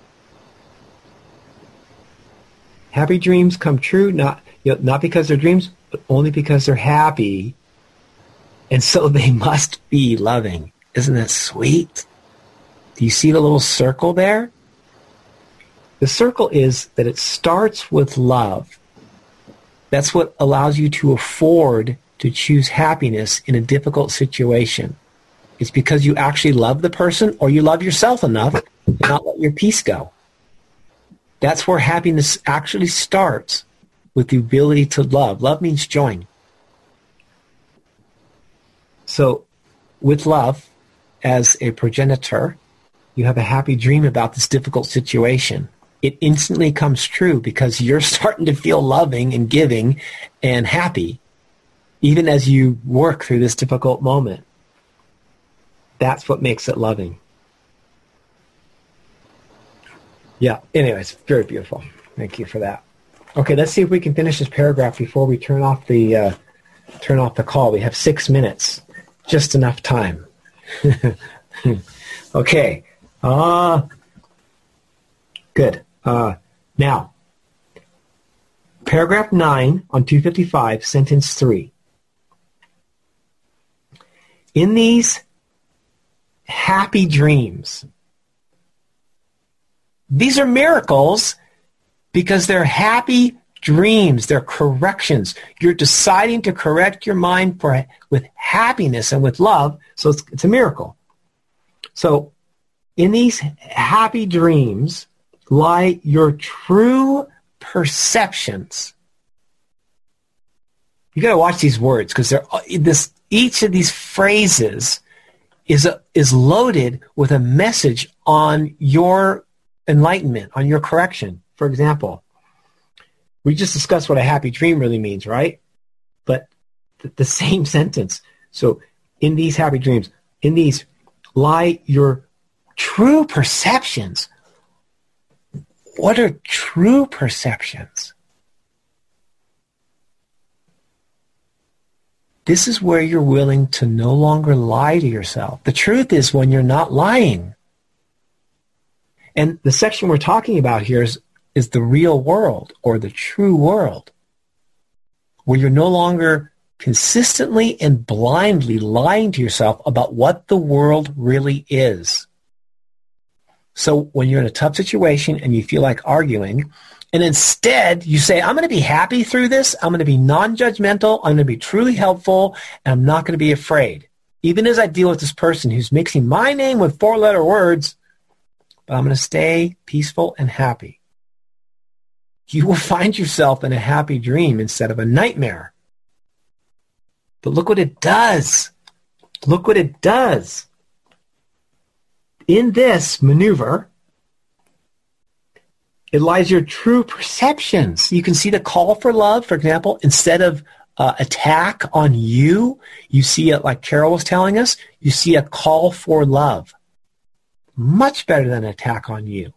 Happy dreams come true, not you know, not because they're dreams, but only because they're happy. And so they must be loving. Isn't that sweet? Do you see the little circle there? The circle is that it starts with love. That's what allows you to afford to choose happiness in a difficult situation. It's because you actually love the person or you love yourself enough to not let your peace go. That's where happiness actually starts, with the ability to love. Love means join. So with love as a progenitor, you have a happy dream about this difficult situation. It instantly comes true because you're starting to feel loving and giving and happy, even as you work through this difficult moment. That's what makes it loving. Yeah, anyways, very beautiful. Thank you for that. Okay, let's see if we can finish this paragraph before we turn off the uh, turn off the call. We have six minutes, just enough time. Okay. Uh, good. Uh, now, paragraph nine on two fifty-five, sentence three. In these happy dreams, these are miracles because they're happy dreams. They're corrections. You're deciding to correct your mind for, with happiness and with love, so it's, it's a miracle. So in these happy dreams lie your true perceptions. You got to watch these words because they're this. Each of these phrases is a, is loaded with a message on your enlightenment, on your correction. For example, we just discussed what a happy dream really means, right? But th- the same sentence. So in these happy dreams, in these lie your true perceptions what are true perceptions? This is where you're willing to no longer lie to yourself. The truth is when you're not lying. And the section we're talking about here is, is the real world, or the true world, where you're no longer consistently and blindly lying to yourself about what the world really is. So when you're in a tough situation and you feel like arguing, and instead you say, I'm going to be happy through this, I'm going to be non-judgmental, I'm going to be truly helpful, and I'm not going to be afraid. Even as I deal with this person who's mixing my name with four-letter words, but I'm going to stay peaceful and happy. You will find yourself in a happy dream instead of a nightmare. But look what it does. Look what it does. In this maneuver, it lies your true perceptions. You can see the call for love, for example, instead of uh, attack on you, you see it like Carol was telling us, you see a call for love. Much better than an attack on you.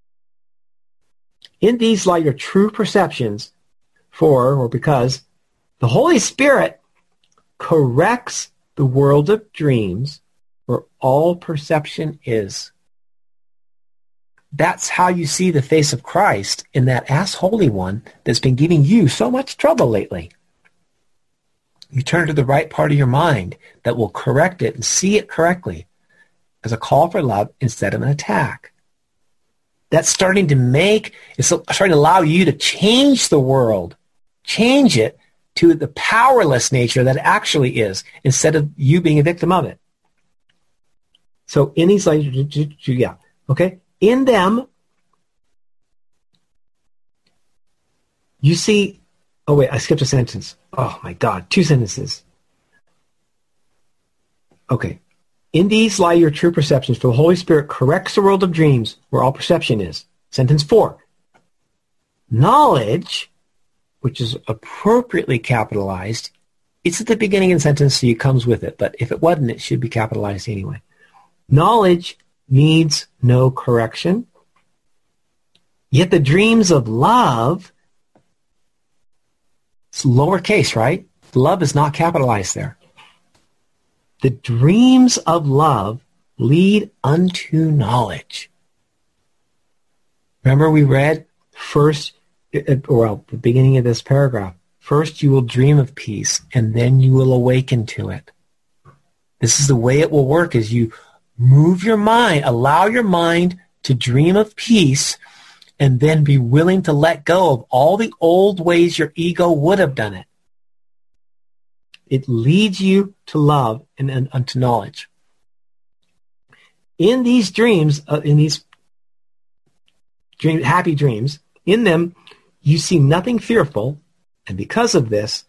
In these lie your true perceptions, for or because the Holy Spirit corrects the world of dreams where all perception is. That's how you see the face of Christ in that ass holy one that's been giving you so much trouble lately. You turn to the right part of your mind that will correct it and see it correctly as a call for love instead of an attack. That's starting to make, it's starting to allow you to change the world, change it to the powerless nature that it actually is, instead of you being a victim of it. So in these, yeah, okay, in them, you see, oh wait, I skipped a sentence. Oh my God, two sentences. Okay. In these lie your true perceptions, for the Holy Spirit corrects the world of dreams where all perception is. Sentence four. Knowledge, which is appropriately capitalized, it's at the beginning of the sentence, so it comes with it. But if it wasn't, it should be capitalized anyway. Knowledge needs no correction. Yet the dreams of love, it's lowercase, right? Love is not capitalized there. The dreams of love lead unto knowledge. Remember we read first, well, the beginning of this paragraph. First you will dream of peace, and then you will awaken to it. This is the way it will work, is you move your mind, allow your mind to dream of peace, and then be willing to let go of all the old ways your ego would have done it. It leads you to love and, and unto knowledge. In these dreams, uh, in these dream, happy dreams, in them you see nothing fearful, and because of this,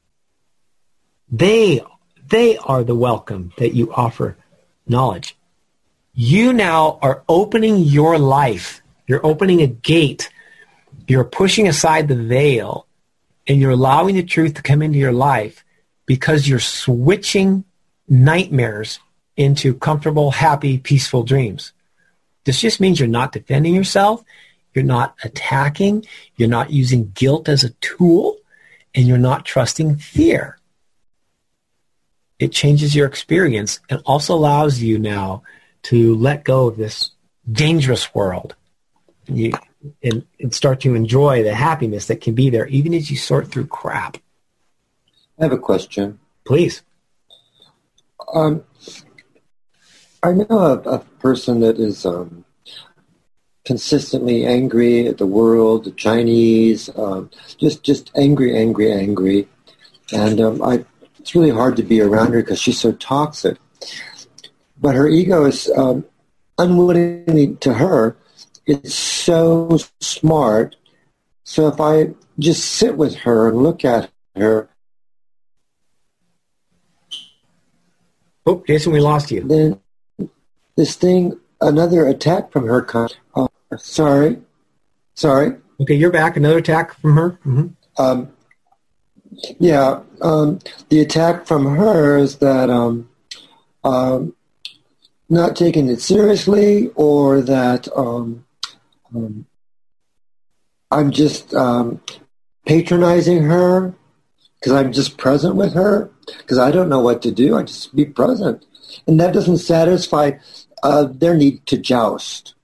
they they are the welcome that you offer knowledge. You now are opening your life. You're opening a gate. You're pushing aside the veil, and you're allowing the truth to come into your life, because you're switching nightmares into comfortable, happy, peaceful dreams. This just means you're not defending yourself, you're not attacking, you're not using guilt as a tool, and you're not trusting fear. It changes your experience and also allows you now to let go of this dangerous world you, and, and start to enjoy the happiness that can be there even as you sort through crap. I have a question. Please. Um, I know a, a person that is um, consistently angry at the world, the Chinese, um, just just angry, angry, angry. And um, I, it's really hard to be around her because she's so toxic. But her ego is um, unwittingly to her, it's so smart. So if I just sit with her and look at her, oh, Jason, we lost you. Then this thing, another attack from her comes. Oh, sorry. Sorry. Okay, you're back. Another attack from her? Mm-hmm. Um, yeah, um, the attack from her is that um, um, not taking it seriously, or that um, um, I'm just um, patronizing her because I'm just present with her because I don't know what to do. I just be present. And that doesn't satisfy uh, their need to joust.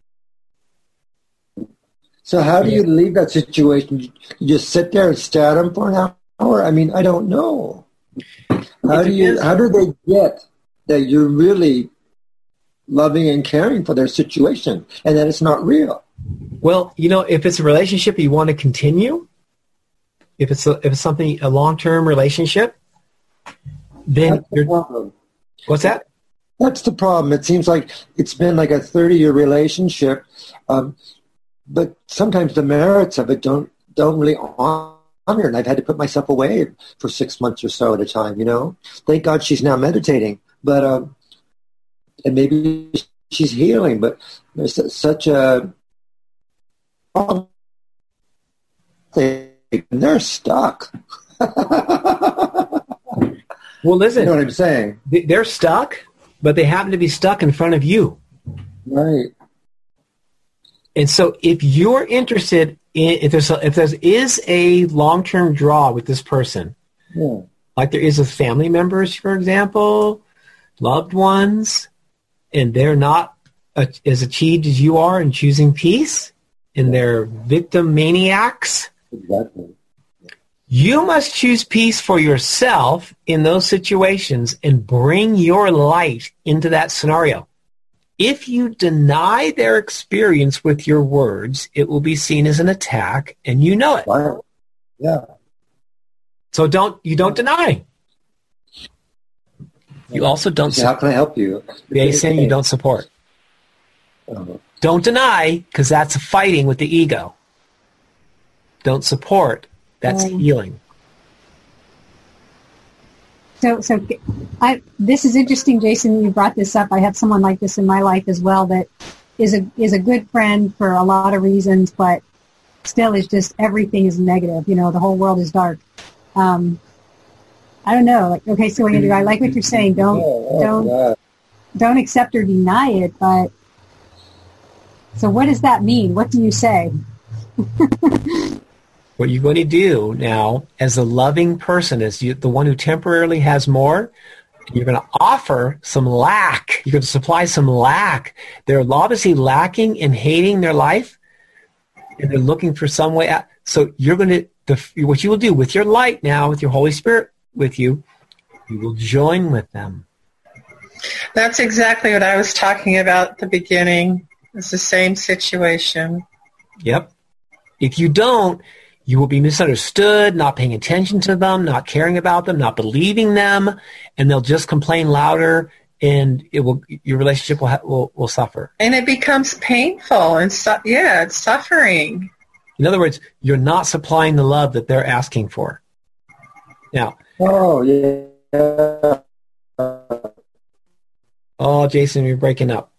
So how do you leave that situation? You just sit there and stare at them for an hour? I mean, I don't know. How do you? How do they get that you're really loving and caring for their situation and that it's not real? Well, you know, if it's a relationship you want to continue, if it's a, if it's something a long-term relationship, then That's the problem. What's that? That's the problem. It seems like it's been like a thirty-year relationship, um, but sometimes the merits of it don't don't really honor. And I've had to put myself away for six months or so at a time. You know, thank God she's now meditating, but um, and maybe she's healing. But there's such a problem. They're stuck. Well, listen. You know what I'm saying? They're stuck, but they happen to be stuck in front of you. Right. And so if you're interested in, if there's a, if there is a long-term draw with this person, yeah. like there is with family members, for example, loved ones, and they're not a, as achieved as you are in choosing peace, and they're victim maniacs, exactly. You must choose peace for yourself in those situations and bring your light into that scenario. If you deny their experience with your words, it will be seen as an attack, and you know it. Wow. Yeah. So don't you don't deny. You also don't. So how can I help you? They saying you don't support. Uh-huh. Don't deny, because that's fighting with the ego. Don't support. That's Um, healing. So, so I, this is interesting, Jason. You brought this up. I have someone like this in my life as well that is a is a good friend for a lot of reasons, but still is just everything is negative. You know, the whole world is dark. Um, I don't know. Like, okay, so Andrew, I like what you're saying. Don't Oh, don't yeah. don't accept or deny it. But so, what does that mean? What do you say? What you're going to do now, as a loving person, as you, the one who temporarily has more, you're going to offer some lack. You're going to supply some lack. They're obviously lacking and hating their life, and they're looking for some way out. So you're going to, the, what you will do with your light now, with your Holy Spirit with you, you will join with them. That's exactly what I was talking about at the beginning. It's the same situation. Yep. If you don't, you will be misunderstood, not paying attention to them, not caring about them, not believing them, and they'll just complain louder, and it will your relationship will ha- will, will suffer. And it becomes painful, and su- yeah, it's suffering. In other words, you're not supplying the love that they're asking for. Now, Oh, yeah. oh, Jason, you're breaking up.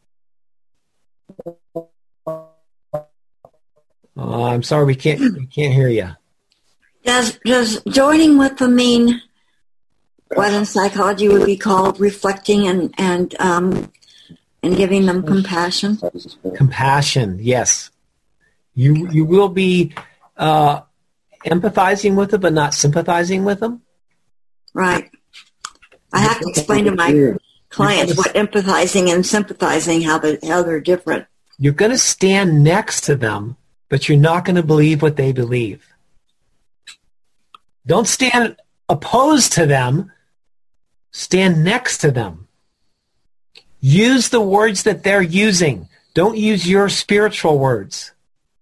Oh, I'm sorry, we can't we can't hear you. Does does joining with them mean what in psychology would be called reflecting and and um, and giving them compassion? Compassion, yes. You you will be uh, empathizing with them, but not sympathizing with them. Right. I have to explain to my clients what empathizing and sympathizing, how they how they're different. You're going to stand next to them, but you're not going to believe what they believe. Don't stand opposed to them. Stand next to them. Use the words that they're using. Don't use your spiritual words.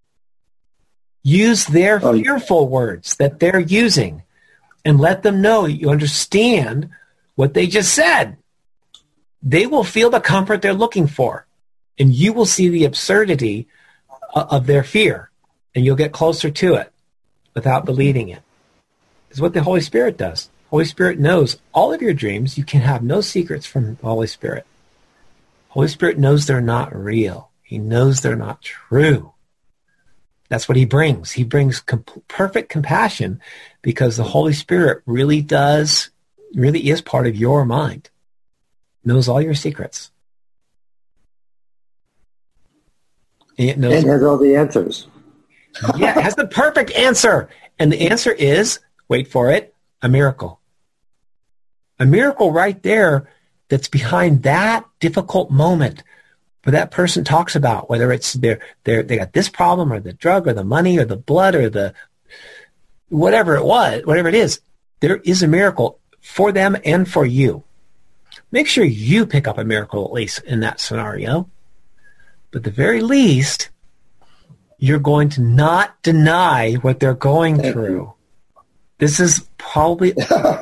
Use their Oh, fearful words that they're using, and let them know you understand what they just said. They will feel the comfort they're looking for, and you will see the absurdity of their fear, and you'll get closer to it without believing it. It's what the Holy Spirit does. Holy Spirit knows all of your dreams. You can have no secrets from the Holy Spirit. Holy Spirit knows they're not real. He knows they're not true. That's what he brings. He brings comp- perfect compassion, because the Holy Spirit really does, really is part of your mind. Knows all your secrets. And it knows And has all the answers. Yeah, it has the perfect answer. And the answer is, wait for it, a miracle. A miracle right there that's behind that difficult moment where that person talks about, whether it's they're, they're, they got this problem or the drug or the money or the blood or the whatever it was, whatever it is, there is a miracle for them and for you. Make sure you pick up a miracle at least in that scenario. But at the very least, you're going to not deny what they're going Thank through. You. This is probably,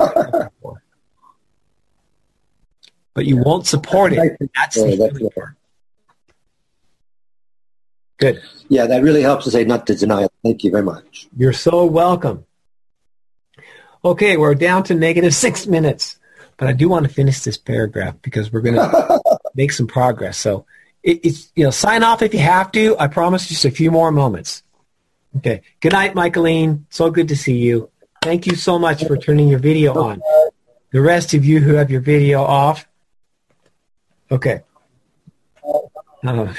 but you won't support it. That's the healing part. Good. Yeah, that really helps to say not to deny it. Thank you very much. You're so welcome. Okay, we're down to negative six minutes, but I do want to finish this paragraph because we're going to make some progress. So it, it's, you know, sign off if you have to. I promise just a few more moments. Okay. Good night, Michaeline. So good to see you. Thank you so much for turning your video on. The rest of you who have your video off. Okay. Uh,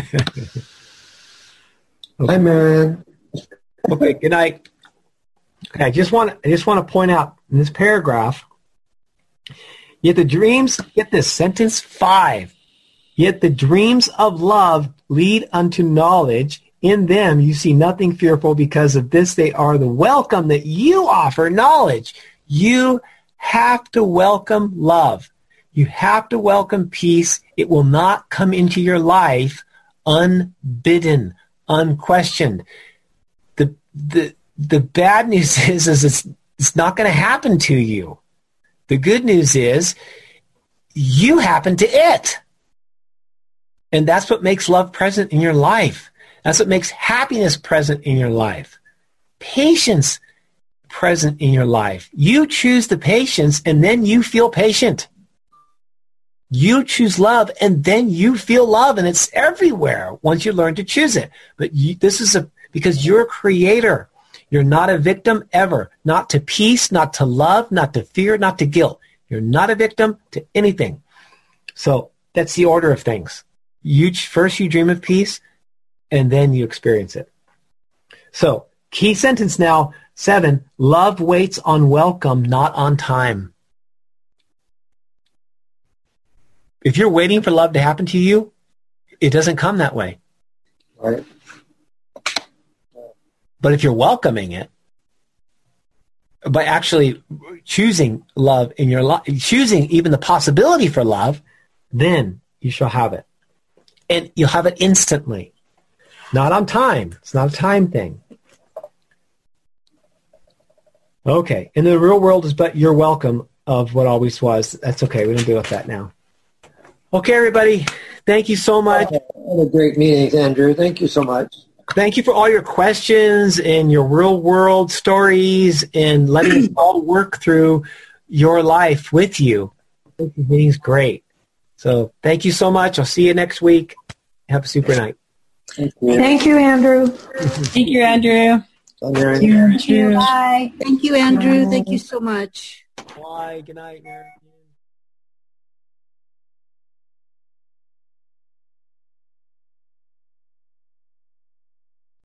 Hi, man. Okay, good night. Okay, I just want I just want to point out in this paragraph, yet the dreams, get this, sentence five, yet the dreams of love lead unto knowledge. In them you see nothing fearful, because of this they are the welcome that you offer, knowledge. You have to welcome love. You have to welcome peace. It will not come into your life unbidden, unquestioned. The the the bad news is, is it's it's not going to happen to you. The good news is you happen to it. And that's what makes love present in your life. That's what makes happiness present in your life. Patience present in your life. You choose the patience, and then you feel patient. You choose love, and then you feel love, and it's everywhere once you learn to choose it. But you, this is a because you're a creator. You're not a victim ever. Not to peace, not to love, not to fear, not to guilt. You're not a victim to anything. So that's the order of things. You first you dream of peace, and then you experience it. So key sentence now, seven, love waits on welcome, not on time. If you're waiting for love to happen to you, it doesn't come that way. Right. But if you're welcoming it, by actually choosing love in your life, choosing even the possibility for love, then you shall have it. And you'll have it instantly. Not on time. It's not a time thing. Okay. And the real world is but your welcome of what always was. That's okay. We don't deal with that now. Okay, everybody. Thank you so much. What a great meeting, Andrew. Thank you so much. Thank you for all your questions and your real world stories and letting us all work through your life with you. I think the meeting's great. So thank you so much. I'll see you next week. Have a super night. Thank you, Thank you, Andrew. Thank you, Andrew. Bye, Mary. Thank you, Thank you. Bye. Thank you, Andrew. Thank you so much. Bye. Good night, Mary.